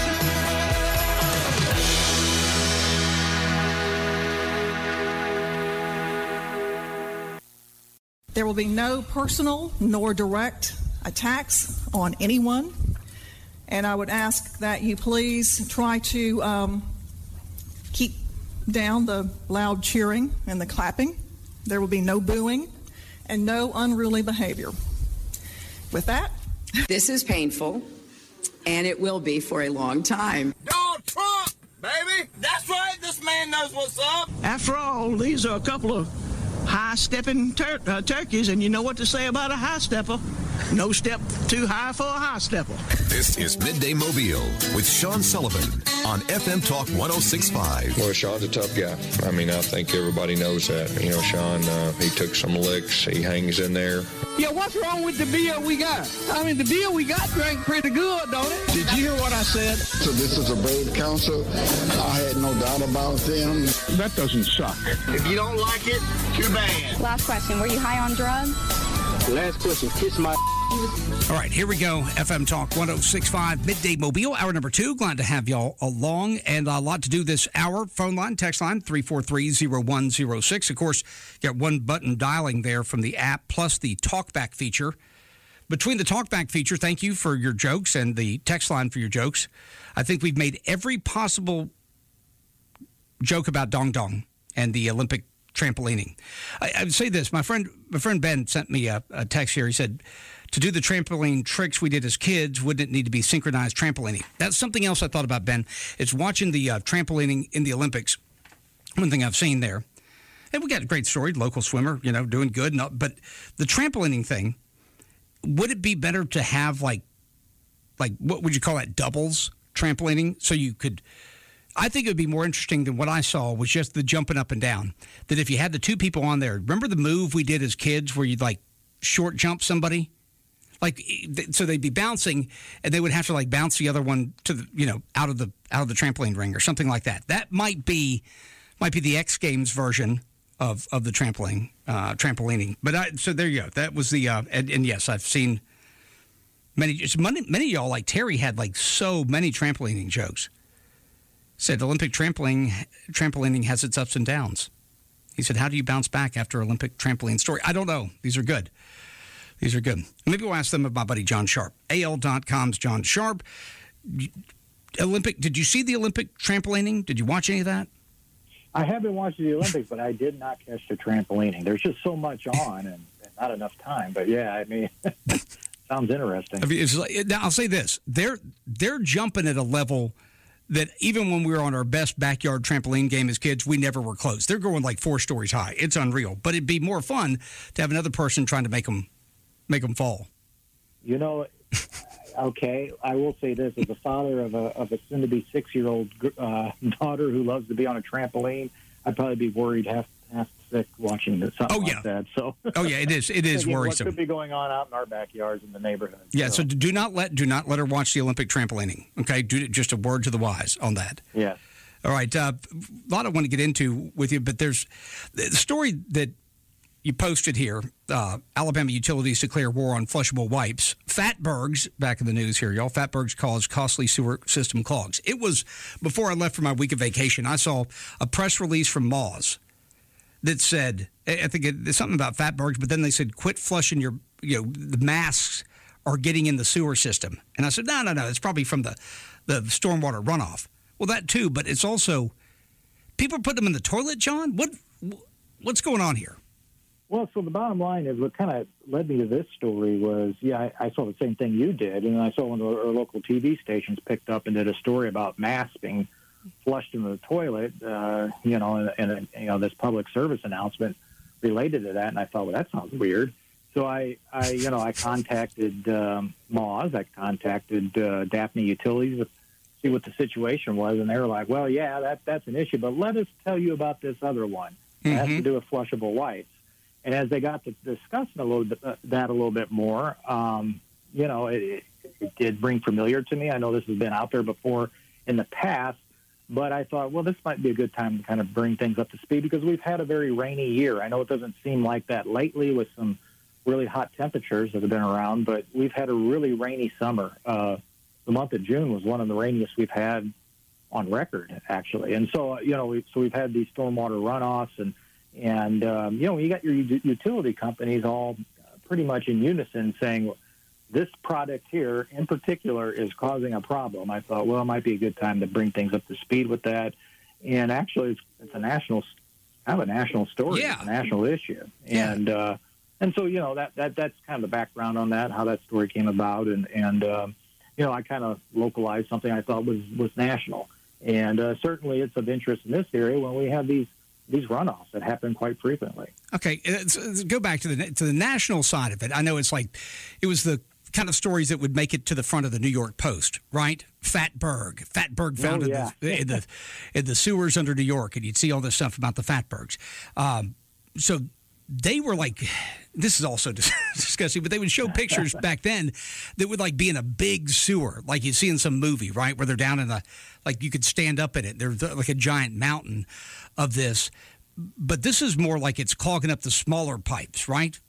There will be no personal nor direct attacks on anyone, and I would ask that you please try to keep down the loud cheering and the clapping. There will be no booing and no unruly behavior. with that, This is painful, and it will be for a long time. Donald Trump, baby. That's right. This man knows what's up. After all, these are a couple of high-stepping turkeys, and you know what to say about a high stepper. No step too high for a high stepper. This is Midday Mobile with Sean Sullivan on FM Talk 106.5. Well, Sean's a tough guy. I mean, I think everybody knows that. You know, Sean, he took some licks. He hangs in there. Yeah, what's wrong with the beer we got? I mean, the beer we got drank pretty good, don't it? Did you hear what I said? So this is a brave council. I had no doubt about them. That doesn't suck. If you don't like it, too bad. Last question. Were you high on drugs? Last question. Kiss my... All right, here we go. FM Talk 106.5, Midday Mobile, hour number 2. Glad to have y'all along, and a lot to do this hour. Phone line, text line, 343-0106. Of course, you got one button dialing there from the app, plus the talkback feature. Between the talkback feature, thank you for your jokes, and the text line for your jokes. I think we've made every possible joke about Dong Dong and the Olympic trampolining. I would say this. My friend Ben sent me a text here. He said, to do the trampoline tricks we did as kids, wouldn't it need to be synchronized trampolining? That's something else I thought about, Ben. It's watching the trampolining in the Olympics. One thing I've seen there. And we got a great story, local swimmer, you know, doing good. But the trampolining thing, would it be better to have like what would you call that, doubles trampolining? So you could... I think it would be more interesting than what I saw was just the jumping up and down. That if you had the two people on there, remember the move we did as kids where you'd like short jump somebody? Like, so they'd be bouncing and they would have to like bounce the other one to the, you know, out of the trampoline ring or something like that. That might be the X Games version of the trampolining. But so there you go. That was the and yes, I've seen many of y'all, like Terry had like so many trampolining jokes. Said Olympic trampolining has its ups and downs. He said, how do you bounce back after Olympic trampoline story? I don't know. These are good. Maybe we'll ask them of my buddy John Sharp. AL.com's John Sharp. Did you see the Olympic trampolining? Did you watch any of that? I have been watching the Olympics, but I did not catch the trampolining. There's just so much on and not enough time. But yeah, I mean, sounds interesting. I mean, now I'll say this. They're jumping at a level that even when we were on our best backyard trampoline game as kids, we never were close. They're going like 4 stories high. It's unreal. But it'd be more fun to have another person trying to make them fall. You know, okay, I will say this. As a father of a soon-to-be 6-year-old daughter who loves to be on a trampoline, I'd probably be worried half sick watching something like that. So, it is worrisome. What could be going on out in our backyards in the neighborhood? Yeah, so do not let her watch the Olympic trampolining. Okay, just a word to the wise on that. Yeah. All right, a lot I want to get into with you, but there's the story that you posted here. Alabama utilities declare war on flushable wipes. Fatbergs, back in the news here, y'all. Fatbergs cause costly sewer system clogs. It was before I left for my week of vacation. I saw a press release from Moz that said, I think it's something about Fatbergs, but then they said, quit flushing the masks are getting in the sewer system. And I said, no, it's probably from the stormwater runoff. Well, that too, but it's also, people put them in the toilet, John? What's going on here? Well, so the bottom line is what kind of led me to this story was, I saw the same thing you did, and I saw one of our local TV stations picked up and did a story about masks being flushed into the toilet, and this public service announcement related to that, and I thought, well, that sounds weird. So I contacted Moz, I contacted Daphne Utilities to see what the situation was, and they were like, well, yeah, that's an issue, but let us tell you about this other one. It has to do with flushable wipes. And as they got to discussing a little bit more, it did ring familiar to me. I know this has been out there before in the past, but I thought, well, this might be a good time to kind of bring things up to speed because we've had a very rainy year. I know it doesn't seem like that lately with some really hot temperatures that have been around, but we've had a really rainy summer. The month of June was one of the rainiest we've had on record, actually. And so, we've had these stormwater runoffs and you got your utility companies all pretty much in unison saying this product here in particular is causing a problem. I thought, well, it might be a good time to bring things up to speed with that. And actually, it's a national story. Yeah. It's a national issue. Yeah. And And so, that's kind of the background on that, how that story came about. And I kind of localized something I thought was national. And certainly it's of interest in this area when we have these runoffs that happen quite frequently. Okay, let's go back to the national side of it. I know it was the kind of stories that would make it to the front of the New York Post, right? Fatberg found in the sewers under New York, and you'd see all this stuff about the Fatbergs. So they were like, this is also disgusting, but they would show pictures back then that would like be in a big sewer, like you see in some movie, right? Where they're down in like you could stand up in it. There's like a giant mountain of this. But this is more like it's clogging up the smaller pipes, right?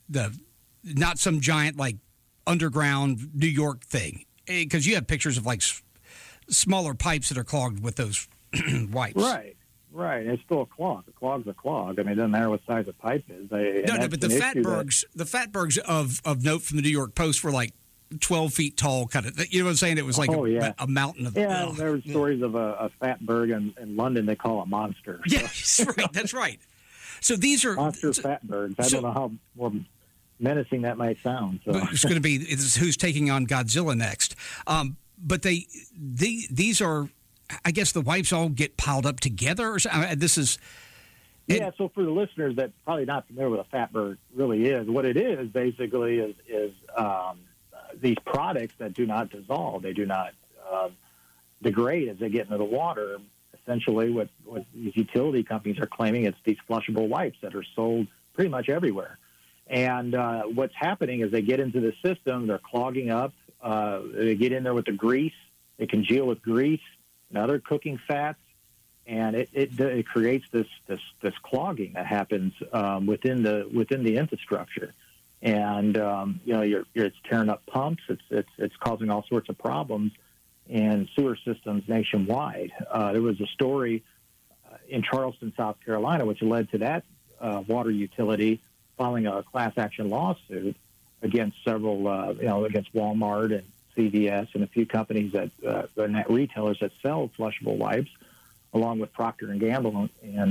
Not some giant like underground New York thing. Because you have pictures of like smaller pipes that are clogged with those wipes. Right. It's still a clog. A clog's a clog. I mean, it doesn't matter what size the pipe is. But the Fatbergs of note from the New York Post were like 12 feet tall, kind of. You know what I'm saying? It was like a mountain of. Yeah, there were stories of a Fatberg in London. They call a monster. Yes, right. That's right. So these are monster Fatbergs. I don't know how more menacing that might sound. So it's going to be who's taking on Godzilla next. But these are. I guess the wipes all get piled up together. Or something. This is. So for the listeners that probably not familiar with a Fatberg really is, what it is basically is these products that do not dissolve. They do not degrade as they get into the water. Essentially, what these utility companies are claiming, it's these flushable wipes that are sold pretty much everywhere. And what's happening is they get into the system, they're clogging up. They get in there with the grease. They congeal with grease and other cooking fats, and it creates this clogging that happens within the infrastructure, and it's tearing up pumps. It's causing all sorts of problems in sewer systems nationwide. There was a story in Charleston, South Carolina, which led to that water utility filing a class action lawsuit against several, against Walmart and CVS and a few companies that retailers that sell flushable wipes, along with Procter and Gamble,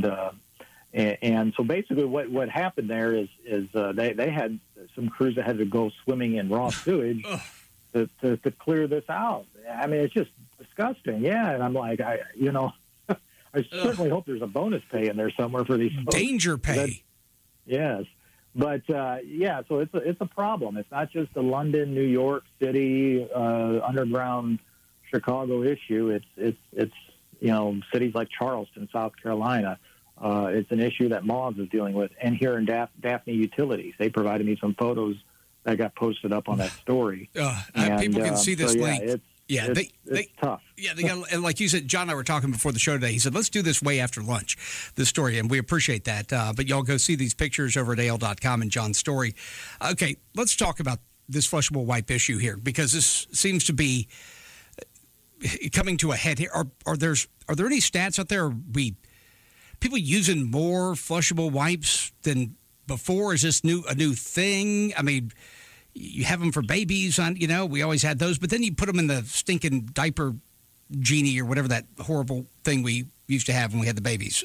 and so basically what happened there is they had some crews that had to go swimming in raw sewage to clear this out. I mean, it's just disgusting. Yeah, and I'm like, I certainly hope there's a bonus pay in there somewhere for these folks. Danger pay. Yes. But so it's a problem. It's not just the London, New York City, underground Chicago issue. It's cities like Charleston, South Carolina. It's an issue that Moz is dealing with, and here in Daphne Utilities, they provided me some photos that got posted up on that story. People can see this link. It's tough. Yeah, they got, and like you said, John and I were talking before the show today. He said, let's do this way after lunch, this story, and we appreciate that. But y'all go see these pictures over at AL.com and John's story. Okay, let's talk about this flushable wipe issue here, because this seems to be coming to a head here. Are there any stats out there? Are people using more flushable wipes than before? Is this a new thing? I mean, you have them for babies we always had those, but then you put them in the stinking diaper genie or whatever that horrible thing we used to have when we had the babies.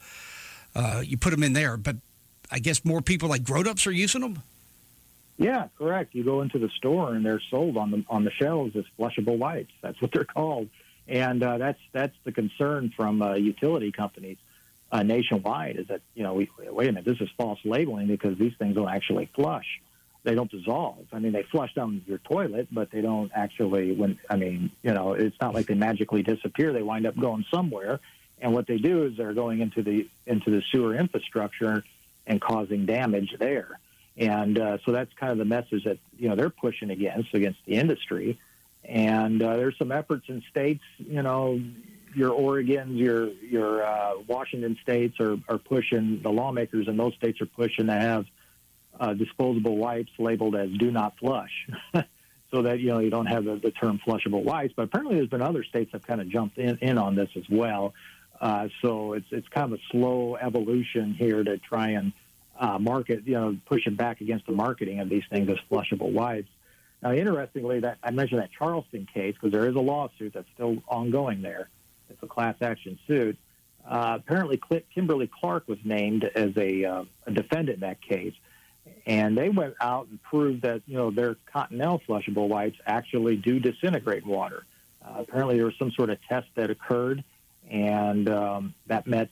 You put them in there, but I guess more people like grown-ups are using them? Yeah, correct. You go into the store and they're sold on the shelves as flushable wipes. That's what they're called. And that's the concern from utility companies nationwide, is that, wait a minute, this is false labeling because these things don't actually flush. They don't dissolve. I mean, they flush down your toilet, but they don't actually. It's not like they magically disappear. They wind up going somewhere, and what they do is they're going into the sewer infrastructure and causing damage there. And so that's kind of the message that they're pushing against the industry. And there's some efforts in states. Your Oregons, your Washington states are pushing. The lawmakers in those states are pushing to have disposable wipes labeled as "do not flush," so that you don't have the term flushable wipes. But apparently, there's been other states that kind of jumped in on this as well. So it's kind of a slow evolution here to try and market, pushing back against the marketing of these things as flushable wipes. Now, interestingly, that I mentioned that Charleston case because there is a lawsuit that's still ongoing there. It's a class action suit. Apparently, Kimberly Clark was named as a defendant in that case. And they went out and proved that, their Cottonelle flushable wipes actually do disintegrate in water. Apparently there was some sort of test that occurred, and that met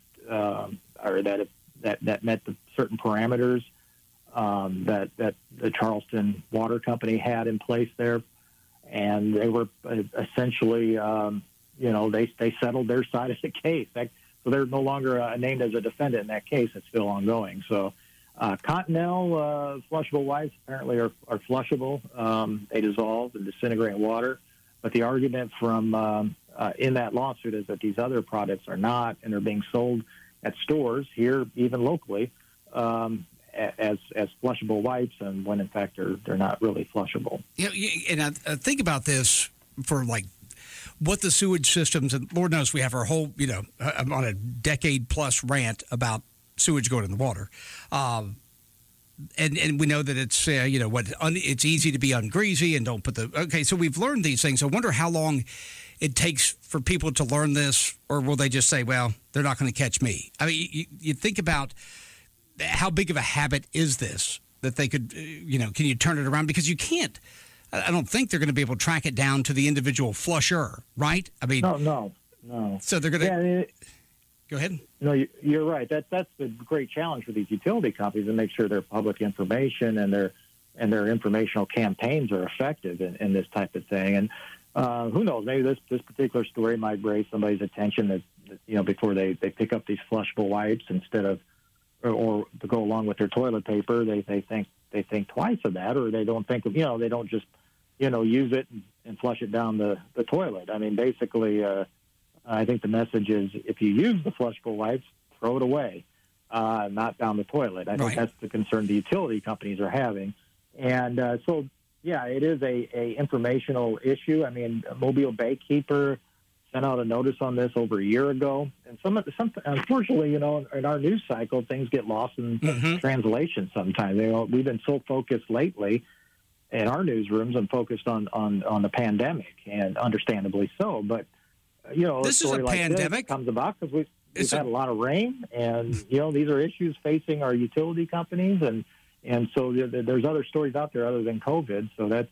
that met the certain parameters that the Charleston Water Company had in place there. And they were essentially, they settled their side of the case. So they're no longer named as a defendant in that case. It's still ongoing. So Cottonelle flushable wipes apparently are flushable. They dissolve and disintegrate in water. But the argument from in that lawsuit is that these other products are not, and they're being sold at stores here, even locally, as flushable wipes, and when in fact they're not really flushable. And I think about this for like what the sewage systems, and Lord knows we have our whole, I'm on a decade plus rant about sewage going in the water. And we know that it's, it's easy to be ungreasy and don't put okay, so we've learned these things. I wonder how long it takes for people to learn this, or will they just say, well, they're not going to catch me? I mean, you think about how big of a habit is this that they could, can you turn it around? Because you can't. I don't think they're going to be able to track it down to the individual flusher, right? I mean, no. So they're going to go ahead. No, you're right. That's the great challenge for these utility companies, to make sure their public information and their informational campaigns are effective in this type of thing. And who knows? Maybe this particular story might raise somebody's attention that before they pick up these flushable wipes instead of, or to go along with their toilet paper, they think twice of that, or they don't think of, they don't just use it and flush it down the toilet. I mean, basically, I think the message is, if you use the flushable wipes, throw it away, not down the toilet. I think that's the concern the utility companies are having. And so, yeah, it is a informational issue. I mean, Mobile Baykeeper sent out a notice on this over a year ago. And unfortunately, in our news cycle, things get lost in translation sometimes. We've been so focused lately in our newsrooms and focused on the pandemic, and understandably so. But, this is a pandemic. Like comes about because we've had a lot of rain, and, these are issues facing our utility companies. And so there's other stories out there other than COVID. So that's,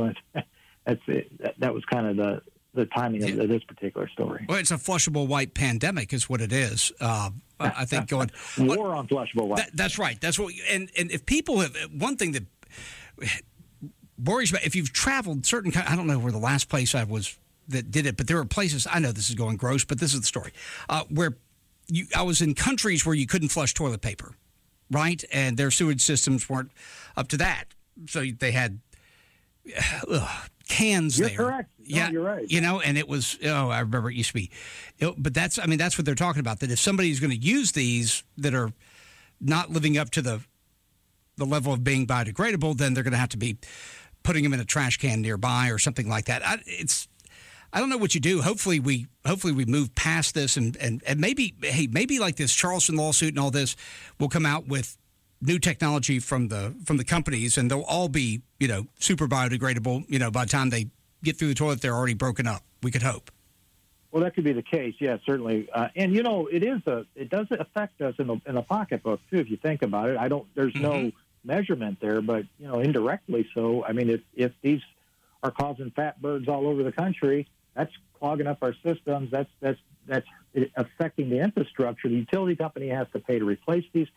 that was kind of the timing of this particular story. Well, it's a flushable wipe pandemic is what it is. I think going war on flushable wipes. That's right. That's what. And if people have, one thing that worries about, if you've traveled certain, I don't know where the last place I was that did it, but there were places, I know this is going gross, but this is the story, where I was in countries where you couldn't flush toilet paper, right? And their sewage systems weren't up to that. So they had cans You're there. Correct. No, Yeah, you're right. And it was, I remember it used to be. But that's what they're talking about, that if somebody's going to use these that are not living up to the level of being biodegradable, then they're going to have to be putting them in a trash can nearby or something like that. I don't know what you do. Hopefully we move past this, and maybe like this Charleston lawsuit and all this will come out with new technology from the companies, and they'll all be, super biodegradable. By the time they get through the toilet, they're already broken up. We could hope. Well, that could be the case. Yeah, certainly. And it does affect us in the pocketbook too, if you think about it. There's no measurement there, but indirectly so. I mean, if these are causing fat birds all over the country, that's clogging up our systems. That's affecting the infrastructure. The utility company has to pay to replace these,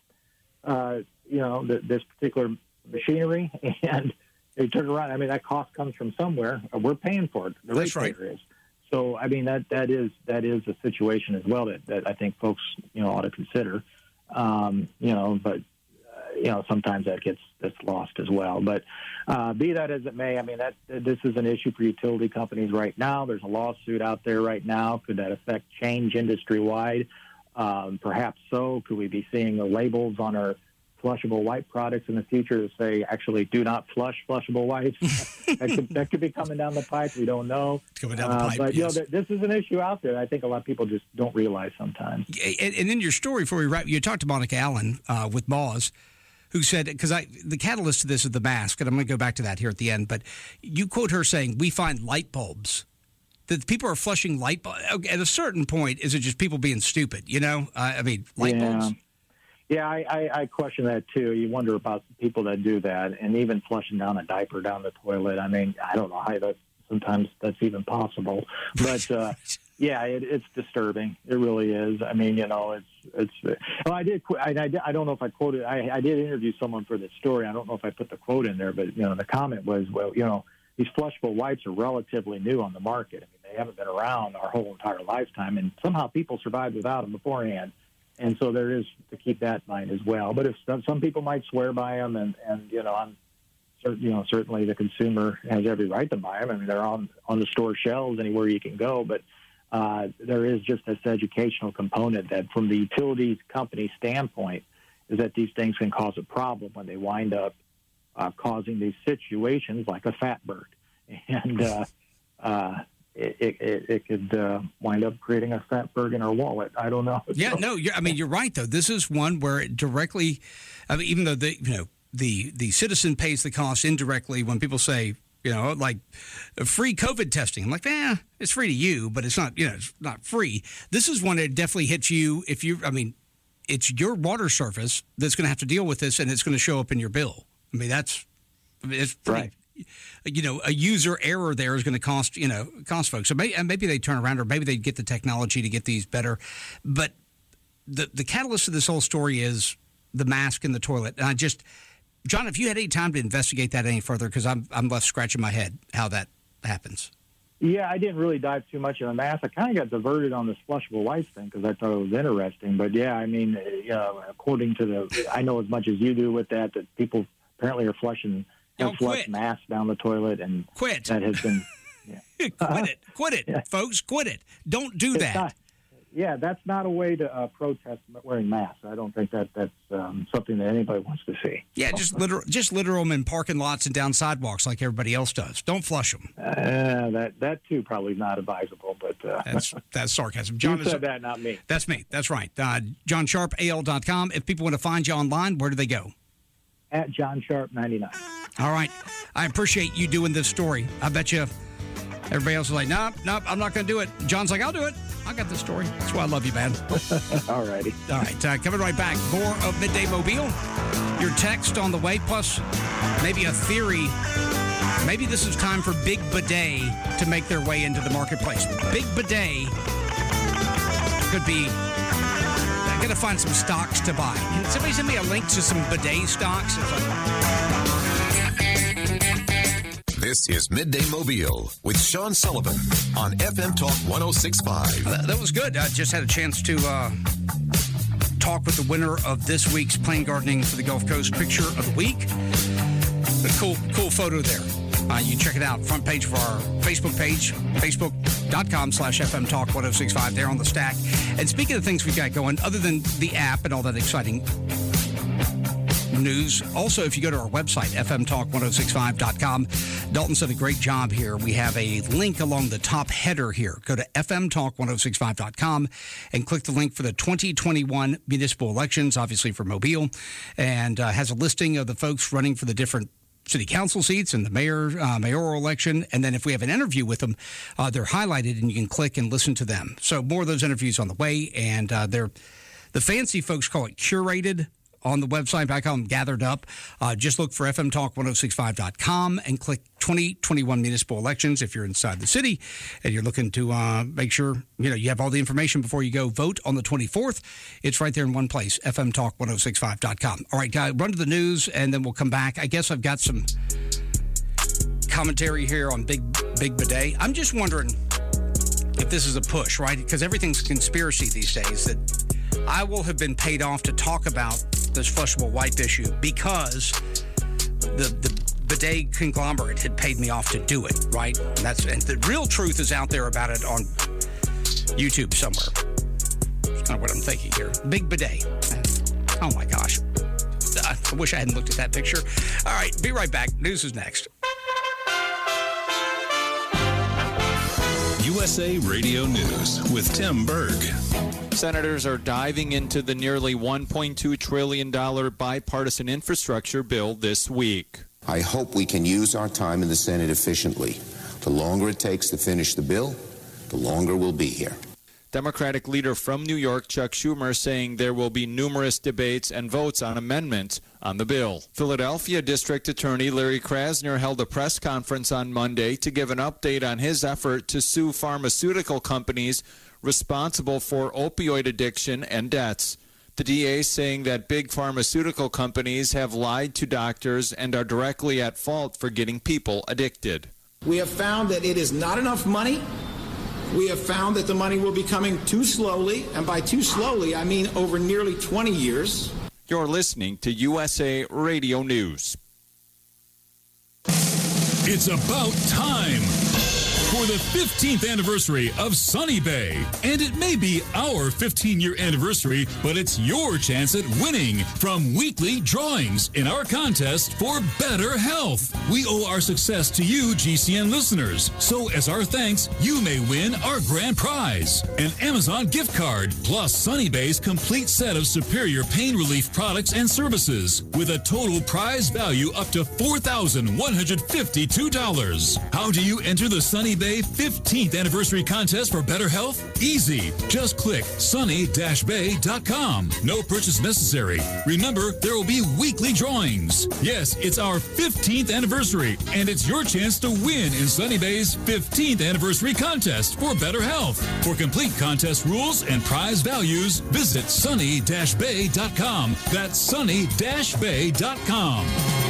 this particular machinery, and they turn around. I mean, that cost comes from somewhere. We're paying for it. The ratepayer is. So, I mean, that is a situation as well that I think folks ought to consider. But sometimes that's lost as well. But be that as it may, I mean, this is an issue for utility companies right now. There's a lawsuit out there right now. Could that affect change industry-wide? Perhaps so. Could we be seeing the labels on our flushable wipe products in the future to say, actually, do not flush flushable wipes? that could be coming down the pipe. We don't know. It's coming down the pipe, but, yes. This is an issue out there. I think a lot of people just don't realize sometimes. And in your story, before we wrap, you talked to Monica Allen with Moz, who said, because the catalyst to this is the mask, and I'm going to go back to that here at the end, but you quote her saying, we find light bulbs, that people are flushing light bulbs. At a certain point, is it just people being stupid, I mean, light bulbs? Yeah, I question that too. You wonder about people that do that, and even flushing down a diaper down the toilet. I mean, I don't know how sometimes that's even possible. But yeah, it's disturbing. It really is. I mean, it's. Well, I don't know if I quoted. I did interview someone for this story. I don't know if I put the quote in there, but the comment was, well, these flushable wipes are relatively new on the market. I mean, they haven't been around our whole entire lifetime, and somehow people survived without them beforehand. And so there is to keep that in mind as well. But if some people might swear by them, and I'm certainly the consumer has every right to buy them. I mean, they're on the store shelves anywhere you can go. But there is just this educational component that, from the utilities company standpoint, is that these things can cause a problem when they wind up causing these situations like a fatberg, and it could wind up creating a fatberg in our wallet. I don't know. Yeah, no, you're right though. This is one where it directly, even though the citizen pays the cost indirectly. When people say, like free COVID testing, I'm like, it's free to you, but it's not, it's not free. This is one that definitely hits you it's your water surface that's going to have to deal with this, and it's going to show up in your bill. I mean, it's pretty, right. A user error there is going to cost folks. So maybe they turn around, or maybe they get the technology to get these better. But the catalyst of this whole story is the mask in the toilet. And John, if you had any time to investigate that any further, because I'm left scratching my head how that happens. Yeah, I didn't really dive too much into the mask. I kind of got diverted on this flushable wipes thing because I thought it was interesting. But yeah, I mean, according to I know as much as you do with that people apparently are flushing. Flush masks down the toilet, and quit. That has been quit it, yeah. Folks, quit it. Don't do that. That's not a way to protest wearing masks. I don't think that's something that anybody wants to see. Yeah, just litter them in parking lots and down sidewalks like everybody else does. Don't flush them. That too probably not advisable, but that's sarcasm. John, you said that, not me. That's me. That's right. JohnSharpAL.com. If people want to find you online, where do they go? At JohnSharp99. All right. I appreciate you doing this story. I bet you everybody else is like, nope, I'm not going to do it. John's like, I'll do it. I got this story. That's why I love you, man. All righty. All right. Coming right back. More of Midday Mobile. Your text on the way, plus maybe a theory. Maybe this is time for Big Bidet to make their way into the marketplace. Big Bidet could be... I'm going to find some stocks to buy. Can somebody send me a link to some bidet stocks? This is Midday Mobile with Sean Sullivan on FM Talk 106.5. That was good. I just had a chance to talk with the winner of this week's Plain Gardening for the Gulf Coast Picture of the Week. A cool photo there. You can check it out, front page of our Facebook page, facebook.com/FM Talk 106.5 there on the stack. And speaking of things we've got going, other than the app and all that exciting news, also if you go to our website, fmtalk1065.com, Dalton's done a great job here. We have a link along the top header here. Go to fmtalk1065.com and click the link for the 2021 municipal elections, obviously for Mobile, and has a listing of the folks running for the different city council seats and the mayoral election. And then if we have an interview with them, they're highlighted and you can click and listen to them. So more of those interviews on the way. And the fancy folks call it curated on the website. I call them gathered up. Just look for fmtalk1065.com and click 2021 municipal elections if you're inside the city and you're looking to make sure you have all the information before you go vote on the 24th. It's right there in one place, fmtalk1065.com. All right, guys, run to the news and then we'll come back. I guess I've got some commentary here on Big Bidet. I'm just wondering if this is a push, right? Because everything's conspiracy these days, that I will have been paid off to talk about this flushable wipe issue because the bidet conglomerate had paid me off to do it, right? And the real truth is out there about it on YouTube somewhere. That's kind of what I'm thinking here. Big Bidet. Oh my gosh. I wish I hadn't looked at that picture. All right, be right back. News is next. USA Radio News with Tim Berg. Senators are diving into the nearly $1.2 trillion bipartisan infrastructure bill this week. I hope we can use our time in the Senate efficiently. The longer it takes to finish the bill, the longer we'll be here. Democratic leader from New York, Chuck Schumer, saying there will be numerous debates and votes on amendments on the bill. Philadelphia District Attorney Larry Krasner held a press conference on Monday to give an update on his effort to sue pharmaceutical companies responsible for opioid addiction and deaths. The DA saying that big pharmaceutical companies have lied to doctors and are directly at fault for getting people addicted. We have found that it is not enough money. We have found that the money will be coming too slowly, and by too slowly, I mean over nearly 20 years. You're listening to USA Radio News. It's about time for the 15th anniversary of Sunny Bay. And it may be our 15-year anniversary, but it's your chance at winning from weekly drawings in our contest for better health. We owe our success to you, GCN listeners. So as our thanks, you may win our grand prize, an Amazon gift card, plus Sunny Bay's complete set of superior pain relief products and services, with a total prize value up to $4,152. How do you enter the Sunny Bay 15th anniversary contest for better health? Easy. Just click sunny-bay.com. No purchase necessary. Remember, there will be weekly drawings. Yes, it's our 15th anniversary, and it's your chance to win in Sunny Bay's 15th anniversary contest for better health. For complete contest rules and prize values, visit sunny-bay.com. That's sunny-bay.com.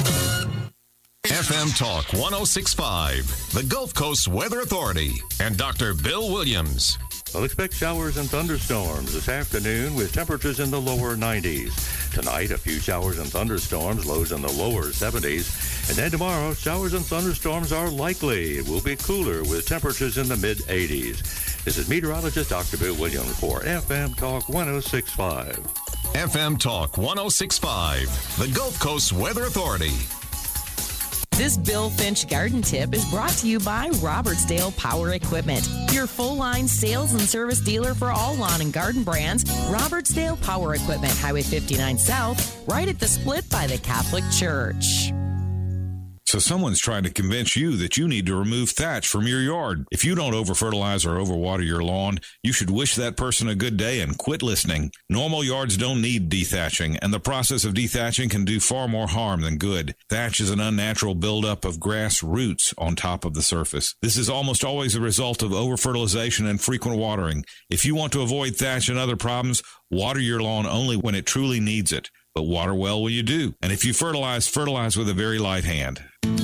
FM Talk 106.5, the Gulf Coast Weather Authority, and Dr. Bill Williams. Well, expect showers and thunderstorms this afternoon with temperatures in the lower 90s. Tonight, a few showers and thunderstorms, lows in the lower 70s. And then tomorrow, showers and thunderstorms are likely. It will be cooler with temperatures in the mid-80s. This is meteorologist Dr. Bill Williams for FM Talk 106.5. FM Talk 106.5, the Gulf Coast Weather Authority. This Bill Finch Garden Tip is brought to you by Robertsdale Power Equipment, your full-line sales and service dealer for all lawn and garden brands. Robertsdale Power Equipment, Highway 59 South, right at the split by the Catholic Church. So someone's trying to convince you that you need to remove thatch from your yard. If you don't over-fertilize or overwater your lawn, you should wish that person a good day and quit listening. Normal yards don't need dethatching, and the process of dethatching can do far more harm than good. Thatch is an unnatural buildup of grass roots on top of the surface. This is almost always a result of over-fertilization and frequent watering. If you want to avoid thatch and other problems, water your lawn only when it truly needs it. But water well when you do. And if you fertilize with a very light hand.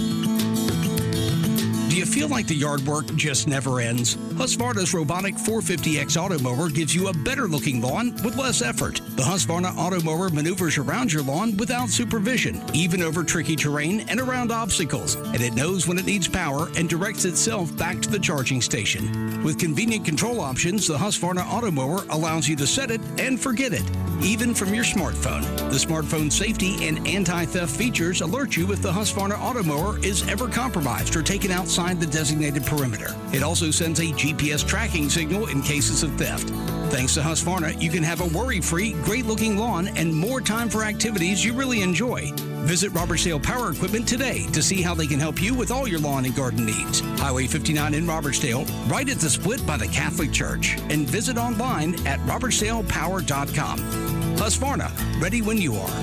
Do you feel like the yard work just never ends? Husqvarna's robotic 450X Automower gives you a better-looking lawn with less effort. The Husqvarna Automower maneuvers around your lawn without supervision, even over tricky terrain and around obstacles, and it knows when it needs power and directs itself back to the charging station. With convenient control options, the Husqvarna Automower allows you to set it and forget it, even from your smartphone. The smartphone safety and anti-theft features alert you if the Husqvarna Automower is ever compromised or taken outside the designated perimeter. It also sends a GPS tracking signal in cases of theft. Thanks to Husqvarna, you can have a worry-free, great-looking lawn and more time for activities you really enjoy. Visit Robertsdale Power Equipment today to see how they can help you with all your lawn and garden needs. Highway 59 in Robertsdale, right at the split by the Catholic Church. And visit online at robertsdalepower.com. Husqvarna, ready when you are.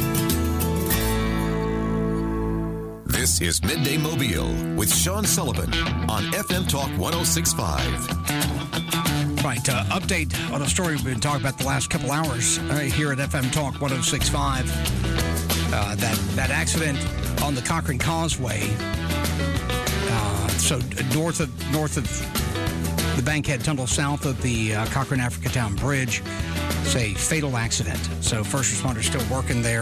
This is Midday Mobile with Sean Sullivan on FM Talk 106.5. Right, update on a story we've been talking about the last couple hours here at FM Talk 106.5. That accident on the Cochrane Causeway. So north of the Bankhead Tunnel, south of the Cochrane Africatown Bridge. It's a fatal accident. So first responders still working there.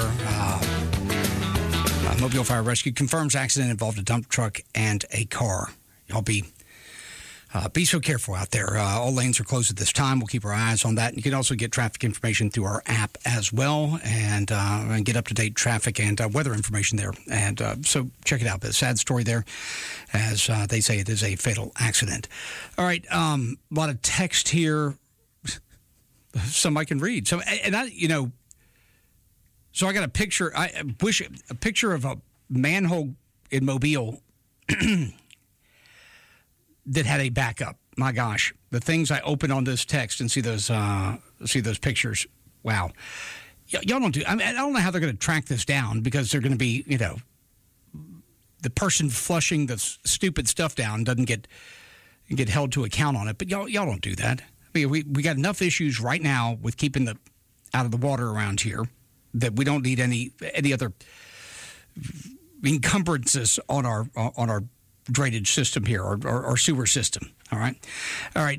Mobile Fire Rescue confirms accident involved a dump truck and a car. Y'all be so careful out there. All lanes are closed at this time. We'll keep our eyes on that. You can also get traffic information through our app as well, and get up-to-date traffic and weather information there. And so check it out. But a sad story there, as they say it is a fatal accident. All right, a lot of text here. Some I can read. So, and I, So I got a picture. I wish a picture of a manhole in Mobile that had a backup. my gosh, the things I open on this text and see those pictures. Wow. Y'all don't do. I don't know how they're going to track this down because they're going to be, the person flushing the stupid stuff down doesn't get held to account on it. But y'all don't do that. I mean, we got enough issues right now with keeping out of the water around here that we don't need any other encumbrances on our drainage system here or sewer system. All right.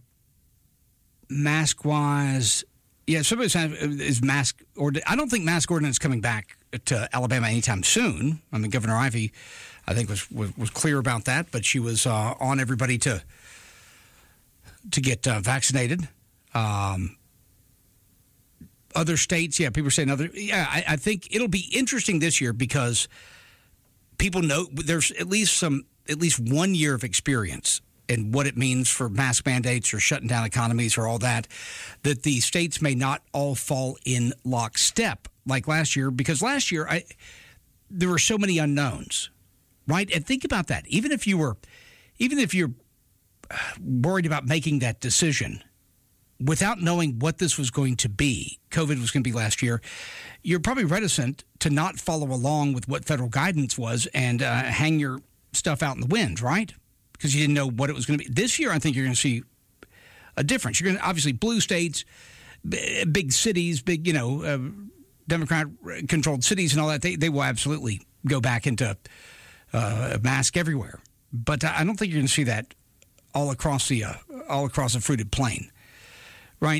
Mask wise. Yeah, somebody said is mask ordinance. I don't think mask ordinance is coming back to Alabama anytime soon. I mean, Governor Ivey, I think was clear about that, but she was on everybody to get vaccinated. Other states, yeah, people are saying other. Yeah, I think it'll be interesting this year because people know there's at least 1 year of experience and what it means for mask mandates or shutting down economies or all that the states may not all fall in lockstep like last year, because last year there were so many unknowns, right? And think about that. Even if you're worried about making that decision without knowing what this was going to be, COVID was going to be last year, you're probably reticent to not follow along with what federal guidance was and hang your stuff out in the wind, right? Because you didn't know what it was going to be. This year, I think you're going to see a difference. You're going to, obviously, blue states, big cities, big, Democrat-controlled cities and all that, they will absolutely go back into mask everywhere. But I don't think you're going to see that all across the fruited plain, right?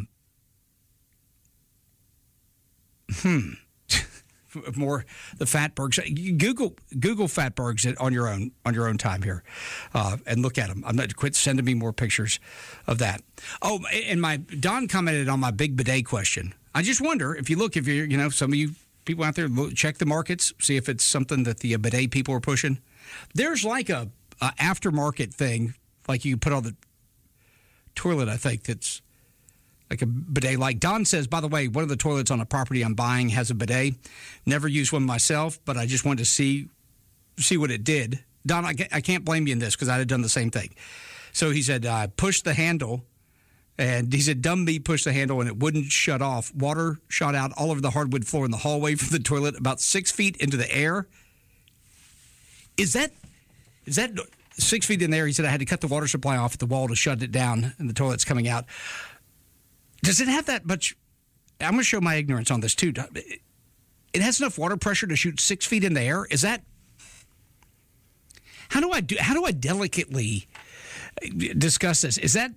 More the Fatbergs. Google Fatbergs on your own time here, and look at them. I'm not quit sending me more pictures of that. Oh, and Don commented on my big bidet question. I just wonder if you're some of you people out there check the markets, see if it's something that the bidet people are pushing. There's like a aftermarket thing, like you put on the toilet. I think that's like a bidet. Like Don says, by the way, one of the toilets on a property I'm buying has a bidet. Never used one myself, but I just wanted to see what it did. Don, I can't blame you in this because I'd have done the same thing. So he said, push the handle. And he said, dumb me pushed the handle and it wouldn't shut off. Water shot out all over the hardwood floor in the hallway from the toilet about 6 feet into the air. Is that 6 feet in there? He said, I had to cut the water supply off at the wall to shut it down and the toilet's coming out. Does it have that much? I'm going to show my ignorance on this too. It has enough water pressure to shoot 6 feet in the air. Is that? How do I delicately discuss this? Is that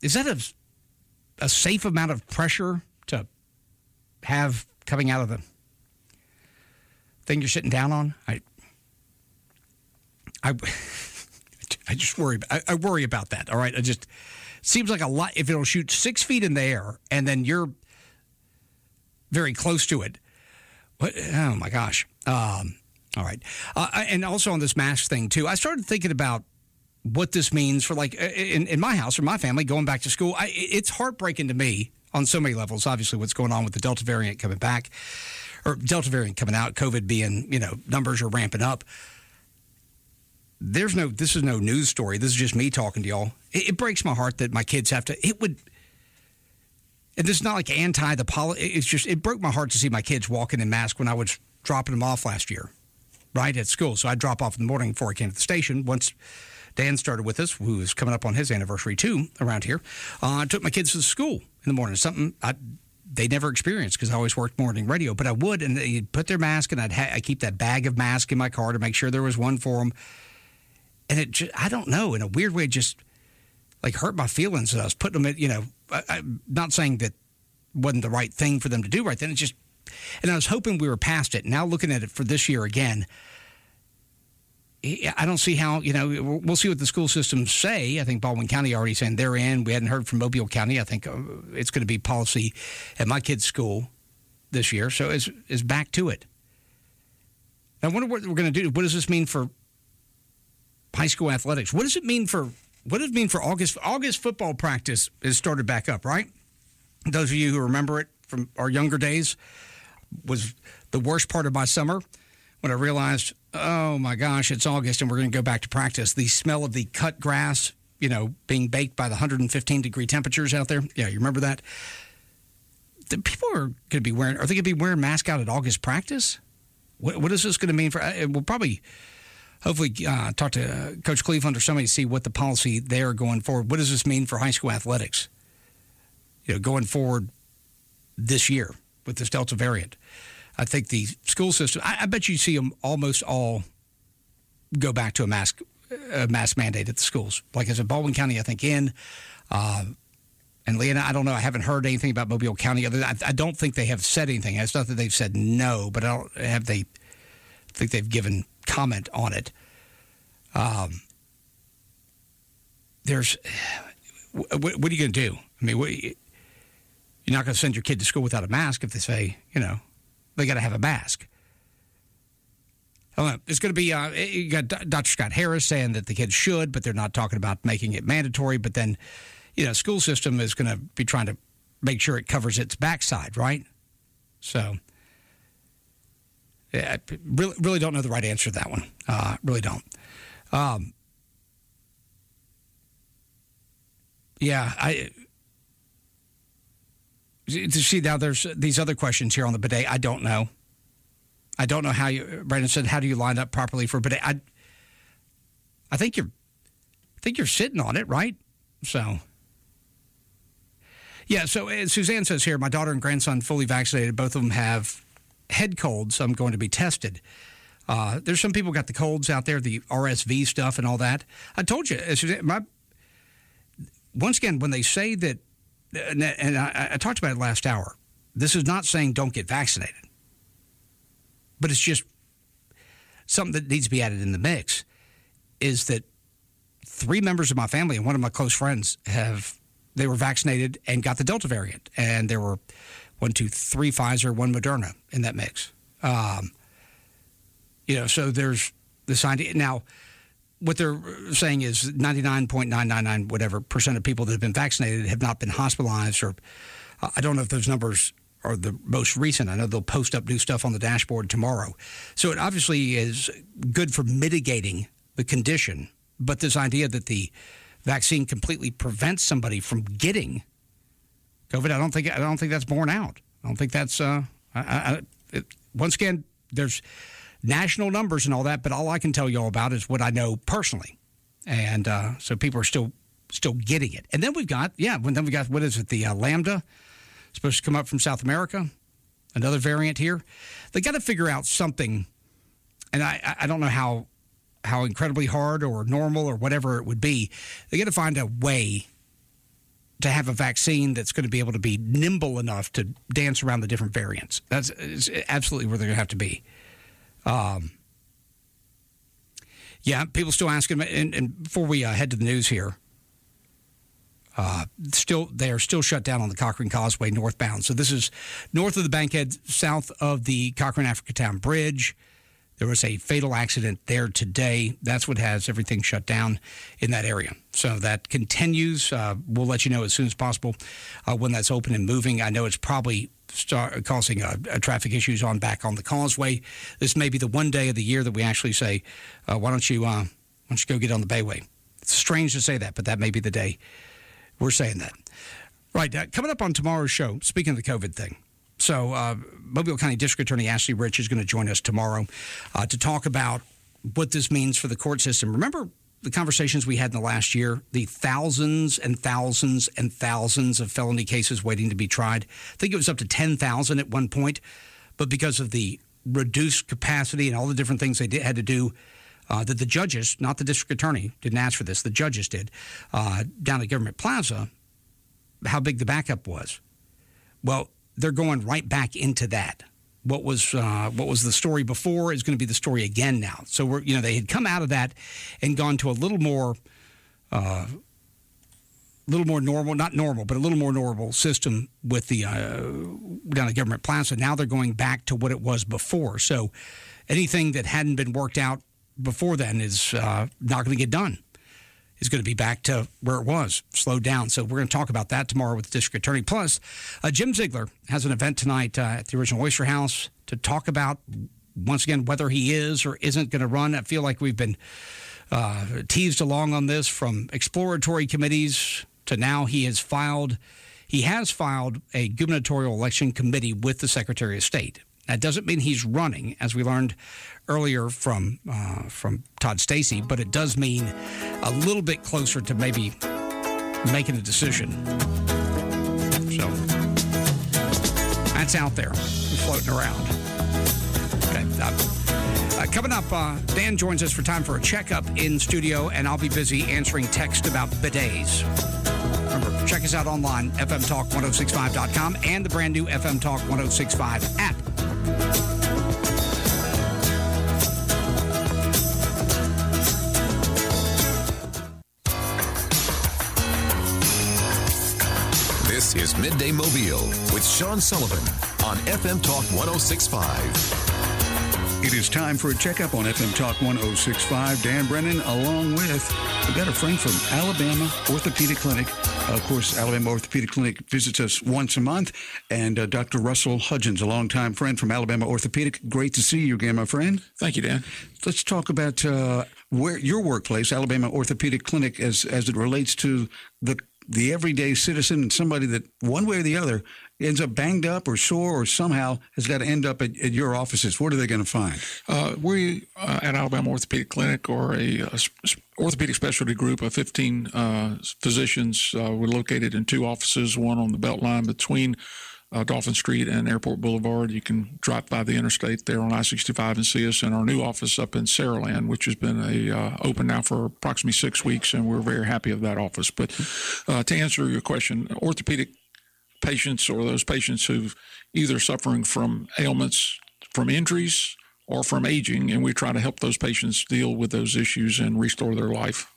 a safe amount of pressure to have coming out of the thing you're sitting down on? I just worry. I worry about that. All right, seems like a lot. If it'll shoot 6 feet in the air and then you're very close to it. Oh my gosh. All right. And also on this mask thing too, I started thinking about what this means for like in my house or my family going back to school. It's heartbreaking to me on so many levels. Obviously what's going on with the Delta variant coming back or Delta variant coming out, COVID being, numbers are ramping up. This is no news story. This is just me talking to y'all. It breaks my heart that my kids have to. And this is not like it's just it broke my heart to see my kids walking in masks when I was dropping them off last year, right at school. So I'd drop off in the morning before I came to the station. Once Dan started with us, who was coming up on his anniversary too around here, I took my kids to the school in the morning. Something they never experienced because I always worked morning radio, but I would, and they'd put their mask, and I keep that bag of masks in my car to make sure there was one for them. And it just, I don't know, in a weird way, just like hurt my feelings that I was putting them in, I'm not saying that wasn't the right thing for them to do right then. And I was hoping we were past it. Now looking at it for this year again, I don't see how, we'll see what the school systems say. I think Baldwin County already saying they're in. We hadn't heard from Mobile County. I think it's going to be policy at my kid's school this year. So it's back to it. I wonder what we're going to do. What does this mean for high school athletics? What does it mean for August? August football practice is started back up, right? Those of you who remember it from our younger days was the worst part of my summer when I realized, oh my gosh, it's August and we're going to go back to practice. The smell of the cut grass, being baked by the 115-degree temperatures out there. Yeah, you remember that? The people are going to be wearing. Are they going to be wearing masks out at August practice? What is this going to mean for? We'll probably, hopefully, talk to Coach Cleveland or somebody to see what the policy there going forward. What does this mean for high school athletics? Going forward this year with this Delta variant. I think the school system. I bet you see them almost all go back to a mask mandate at the schools. Like I said, Baldwin County, I think and Leanna, I don't know. I haven't heard anything about Mobile County. I don't think they have said anything. It's not that they've said no, but I think they've given comment on it. There's what are you going to do? I mean, you're not going to send your kid to school without a mask if they say, they got to have a mask. It's going to be, you got Dr. Scott Harris saying that the kids should, but they're not talking about making it mandatory. But then, school system is going to be trying to make sure it covers its backside, right? So, I really don't know the right answer to that one. Really don't. See, now there's these other questions here on the bidet. I don't know. I don't know how Brandon said, how do you line up properly for a bidet? I think you're sitting on it, right? So, yeah. So Suzanne says here, my daughter and grandson fully vaccinated. Both of them have head colds. So I'm going to be tested. There's some people got the colds out there, the RSV stuff and all that. I told you, Suzanne, once again, when they say that, and I talked about it last hour, this is not saying don't get vaccinated. But it's just something that needs to be added in the mix, is that 3 members of my family and one of my close friends they were vaccinated and got the Delta variant. And there were 3 Pfizer, 1 Moderna in that mix. So there's this idea. Now, what they're saying is 99.999 whatever % of people that have been vaccinated have not been hospitalized, or I don't know if those numbers are the most recent. I know they'll post up new stuff on the dashboard tomorrow. So it obviously is good for mitigating the condition, but this idea that the vaccine completely prevents somebody from getting COVID, I don't think that's borne out. I don't think that's once again, there's national numbers and all that, but all I can tell you all about is what I know personally. And so people are still getting it. And then we've got, what is it, the Lambda? Supposed to come up from South America, another variant here. They got to figure out something, and I don't know how incredibly hard or normal or whatever it would be. They got to find a way to have a vaccine that's going to be able to be nimble enough to dance around the different variants. That's absolutely where they're going to have to be. People still asking, and before we head to the news here, they are still shut down on the Cochrane Causeway northbound. So this is north of the Bankhead, south of the Cochrane Africatown Bridge. There was a fatal accident there today. That's what has everything shut down in that area. So that continues. We'll let you know as soon as possible when that's open and moving. I know it's probably causing traffic issues back on the causeway. This may be the one day of the year that we actually say, why don't you go get on the Bayway? It's strange to say that, but that may be the day we're saying that. Right. Coming up on tomorrow's show, speaking of the COVID thing. So Mobile County District Attorney Ashley Rich is going to join us tomorrow to talk about what this means for the court system. Remember the conversations we had in the last year, the thousands and thousands and thousands of felony cases waiting to be tried. I think it was up to 10,000 at one point. But because of the reduced capacity and all the different things they had to do, that the judges, not the district attorney, didn't ask for this, the judges did, down at Government Plaza, how big the backup was. Well, they're going right back into that. What was the story before is going to be the story again now. So they had come out of that and gone to a little more normal, not normal, but a little more normal system with the down at Government Plaza. Now they're going back to what it was before. So anything that hadn't been worked out before then is not going to get done. Is going to be back to where it was, slowed down. So we're going to talk about that tomorrow with the district attorney. Plus, Jim Ziegler has an event tonight at the Original Oyster House to talk about, once again, whether he is or isn't going to run. I feel like we've been teased along on this from exploratory committees to now he has filed a gubernatorial election committee with the Secretary of State. That doesn't mean he's running, as we learned earlier from Todd Stacey, but it does mean a little bit closer to maybe making a decision. So that's out there, floating around. Okay. Coming up, Dan joins us for time for a checkup in studio, and I'll be busy answering text about bidets. Remember, check us out online, fmtalk1065.com, and the brand new FM Talk 1065 app. This is Midday Mobile with Sean Sullivan on FM Talk 1065. It is time for a checkup on FM Talk 1065. Dan Brennan, along with, we've got a friend from Alabama Orthopedic Clinic. Of course, Alabama Orthopedic Clinic visits us once a month. And Dr. Russell Hudgens, a longtime friend from Alabama Orthopedic. Great to see you again, my friend. Thank you, Dan. Let's talk about where your workplace, Alabama Orthopedic Clinic, as it relates to the everyday citizen and somebody that one way or the other ends up banged up or sore or somehow has got to end up at your offices. What are they going to find? We at Alabama Orthopedic Clinic are a orthopedic specialty group of 15 physicians. We're located in 2 offices, one on the Beltline between Dolphin Street and Airport Boulevard. You can drive by the interstate there on I-65 and see us in our new office up in Saraland, which has been open now for approximately 6 weeks, and we're very happy of that office. But to answer your question, orthopedic patients or those patients who've either suffering from ailments, from injuries, or from aging, and we try to help those patients deal with those issues and restore their life.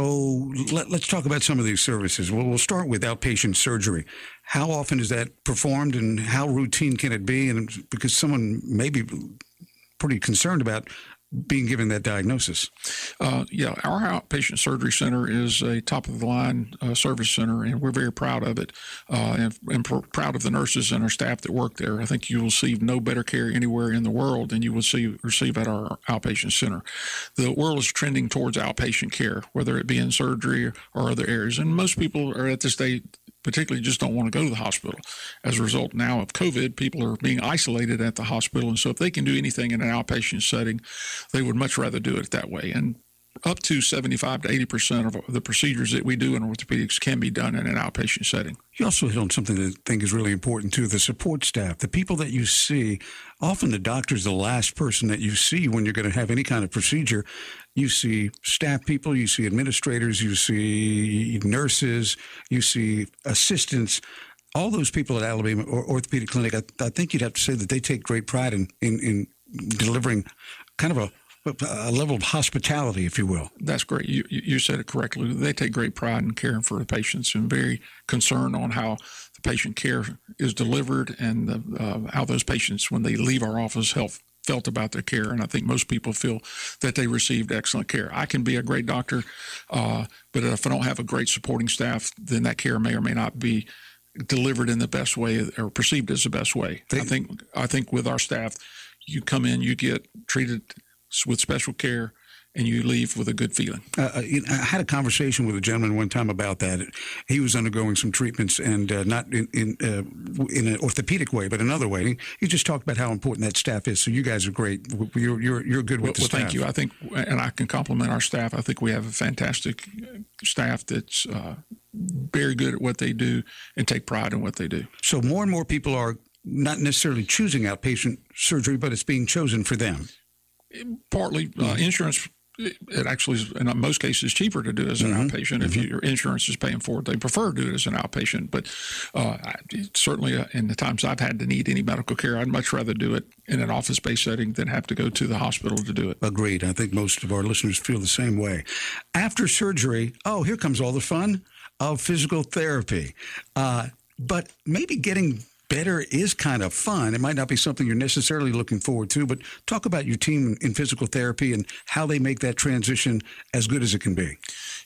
So let's talk about some of these services. We'll start with outpatient surgery. How often is that performed, and how routine can it be? And because someone may be pretty concerned about being given that diagnosis. Our outpatient surgery center is a top-of-the-line service center, and we're very proud of it and proud of the nurses and our staff that work there. I think you will receive no better care anywhere in the world than you will receive at our outpatient center. The world is trending towards outpatient care, whether it be in surgery or other areas, and most people are at this day particularly just don't want to go to the hospital. As a result now of COVID, people are being isolated at the hospital. And so if they can do anything in an outpatient setting, they would much rather do it that way. And up to 75 to 80% of the procedures that we do in orthopedics can be done in an outpatient setting. You also hit on something that I think is really important, too, the support staff, the people that you see. Often the doctor's the last person that you see when you're going to have any kind of procedure. You see staff people, you see administrators, you see nurses, you see assistants. All those people at Alabama Orthopedic Clinic, I think you'd have to say that they take great pride in delivering kind of a level of hospitality, if you will. That's great. You said it correctly. They take great pride in caring for the patients and very concerned on how the patient care is delivered and how those patients, when they leave our office, felt about their care. And I think most people feel that they received excellent care. I can be a great doctor, but if I don't have a great supporting staff, then that care may or may not be delivered in the best way or perceived as the best way. I think with our staff, you come in, you get treated with special care, and you leave with a good feeling. I had a conversation with a gentleman one time about that. He was undergoing some treatments, and not in an orthopedic way, but another way. He just talked about how important that staff is. So you guys are great. You're good with the staff. Well, thank you. I think, and I can compliment our staff. I think we have a fantastic staff that's very good at what they do and take pride in what they do. So more and more people are not necessarily choosing outpatient surgery, but it's being chosen for them. Partly insurance. It actually is, in most cases, cheaper to do it as an outpatient. If your insurance is paying for it, they prefer to do it as an outpatient. But certainly in the times I've had to need any medical care, I'd much rather do it in an office-based setting than have to go to the hospital to do it. Agreed. I think most of our listeners feel the same way. After surgery, here comes all the fun of physical therapy. But maybe getting better is kind of fun. It might not be something you're necessarily looking forward to, but talk about your team in physical therapy and how they make that transition as good as it can be.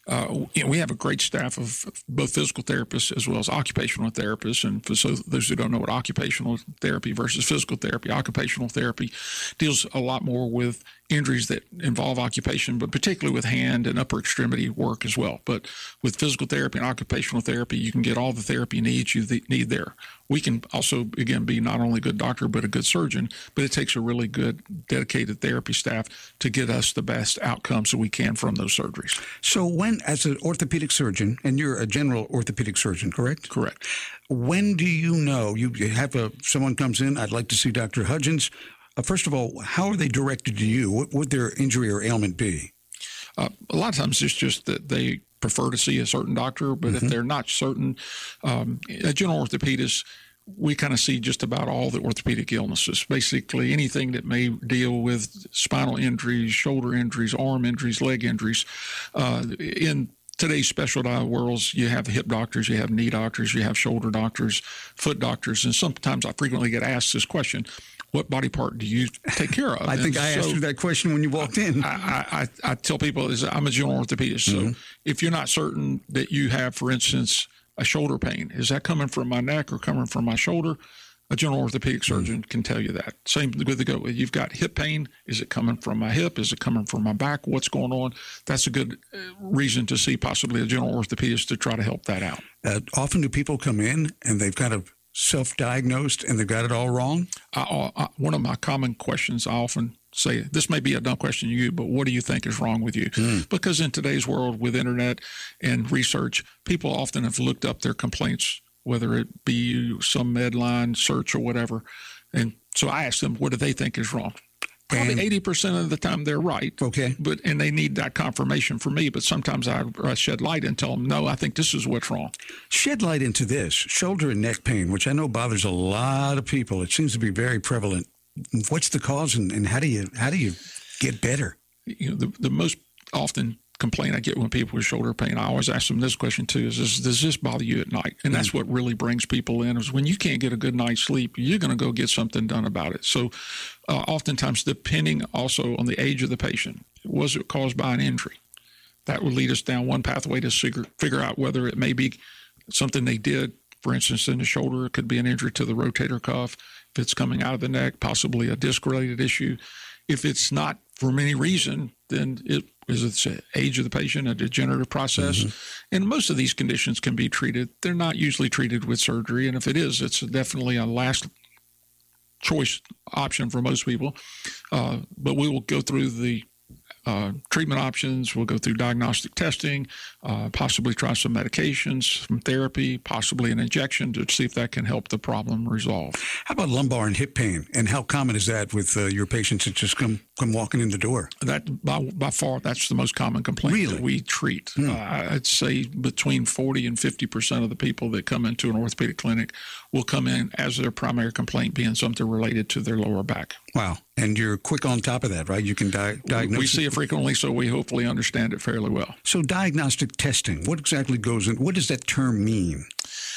We have a great staff of both physical therapists as well as occupational therapists. And for those who don't know what occupational therapy versus physical therapy, occupational therapy deals a lot more with injuries that involve occupation, but particularly with hand and upper extremity work as well. But with physical therapy and occupational therapy, you can get all the therapy needs you need there. We can also, again, be not only a good doctor, but a good surgeon, but it takes a really good, dedicated therapy staff to get us the best outcomes that we can from those surgeries. So when, as an orthopedic surgeon, and you're a general orthopedic surgeon, correct? Correct. When do you know, you have someone comes in, I'd like to see Dr. Hudgens. First of all, how are they directed to you? What would their injury or ailment be? A lot of times it's just that they prefer to see a certain doctor, but if they're not certain, a general orthopedist, we kind of see just about all the orthopedic illnesses, basically anything that may deal with spinal injuries, shoulder injuries, arm injuries, leg injuries. In today's specialty worlds, you have hip doctors, you have knee doctors, you have shoulder doctors, foot doctors, and sometimes I frequently get asked this question: what body part do you take care of? I think I asked you that question when you walked in. I tell people I'm a general orthopedist. So if you're not certain that you have, for instance, a shoulder pain, is that coming from my neck or coming from my shoulder? A general orthopedic surgeon can tell you that. Same with the go. You've got hip pain. Is it coming from my hip? Is it coming from my back? What's going on? That's a good reason to see possibly a general orthopedist to try to help that out. Often do people come in and they've kind of self-diagnosed and they've got it all wrong? One of my common questions I often say, this may be a dumb question to you, but what do you think is wrong with you? Because in today's world with internet and research, people often have looked up their complaints, whether it be some Medline search or whatever. And so I ask them, what do they think is wrong? Probably 80% of the time they're right. Okay. And they need that confirmation from me. But sometimes I shed light and tell them, no, I think this is what's wrong. Shed light into this. Shoulder and neck pain, which I know bothers a lot of people. It seems to be very prevalent. What's the cause and how do you get better? You know, the most often complaint I get when people with shoulder pain, I always ask them this question too, does this bother you at night? And that's what really brings people in, is when you can't get a good night's sleep, you're going to go get something done about it. So oftentimes, depending also on the age of the patient, was it caused by an injury? That would lead us down one pathway to figure out whether it may be something they did, for instance, in the shoulder. It could be an injury to the rotator cuff. If it's coming out of the neck, possibly a disc-related issue. If it's not for any reason, then it's the age of the patient, a degenerative process. And most of these conditions can be treated. They're not usually treated with surgery. And if it is, it's definitely a last choice option for most people. But we will go through the treatment options. We'll go through diagnostic testing, possibly try some medications, some therapy, possibly an injection to see if that can help the problem resolve. How about lumbar and hip pain? And how common is that with your patients that just come walking in the door? That by far, that's the most common complaint that we treat. I'd say between 40 and 50% of the people that come into an orthopedic clinic will come in as their primary complaint being something related to their lower back. Wow. And you're quick on top of that, right? You can diagnose We see it frequently, so we hopefully understand it fairly well. So diagnostic testing, what exactly goes in? What does that term mean?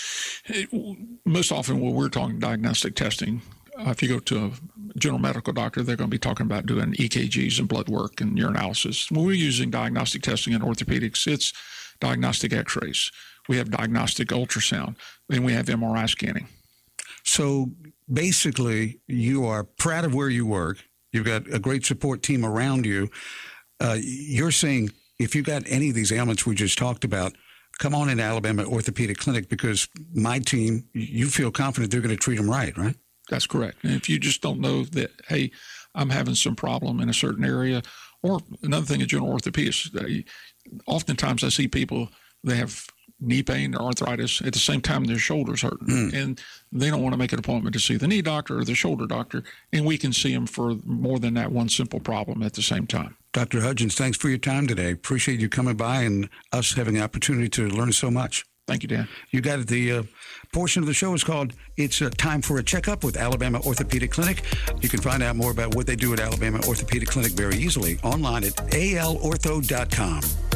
Most often when we're talking diagnostic testing, if you go to a general medical doctor, they're going to be talking about doing EKGs and blood work and urinalysis. When we're using diagnostic testing in orthopedics, it's diagnostic x-rays. We have diagnostic ultrasound, and we have MRI scanning. So basically, you are proud of where you work. You've got a great support team around you. You're saying if you got any of these ailments we just talked about, come on in Alabama Orthopedic Clinic, because my team, you feel confident they're going to treat them right? That's correct. And if you just don't know that, hey, I'm having some problem in a certain area, or another thing, a general orthopedist, oftentimes I see people, they have knee pain or arthritis at the same time their shoulder's hurting, and they don't want to make an appointment to see the knee doctor or the shoulder doctor, and we can see them for more than that one simple problem at the same time. Dr. Hudgens, thanks for your time today. Appreciate you coming by and us having the opportunity to learn so much. Thank you, Dan. You got it. The portion of the show is called It's Time for a Checkup with Alabama Orthopedic Clinic. You can find out more about what they do at Alabama Orthopedic Clinic very easily online at alortho.com.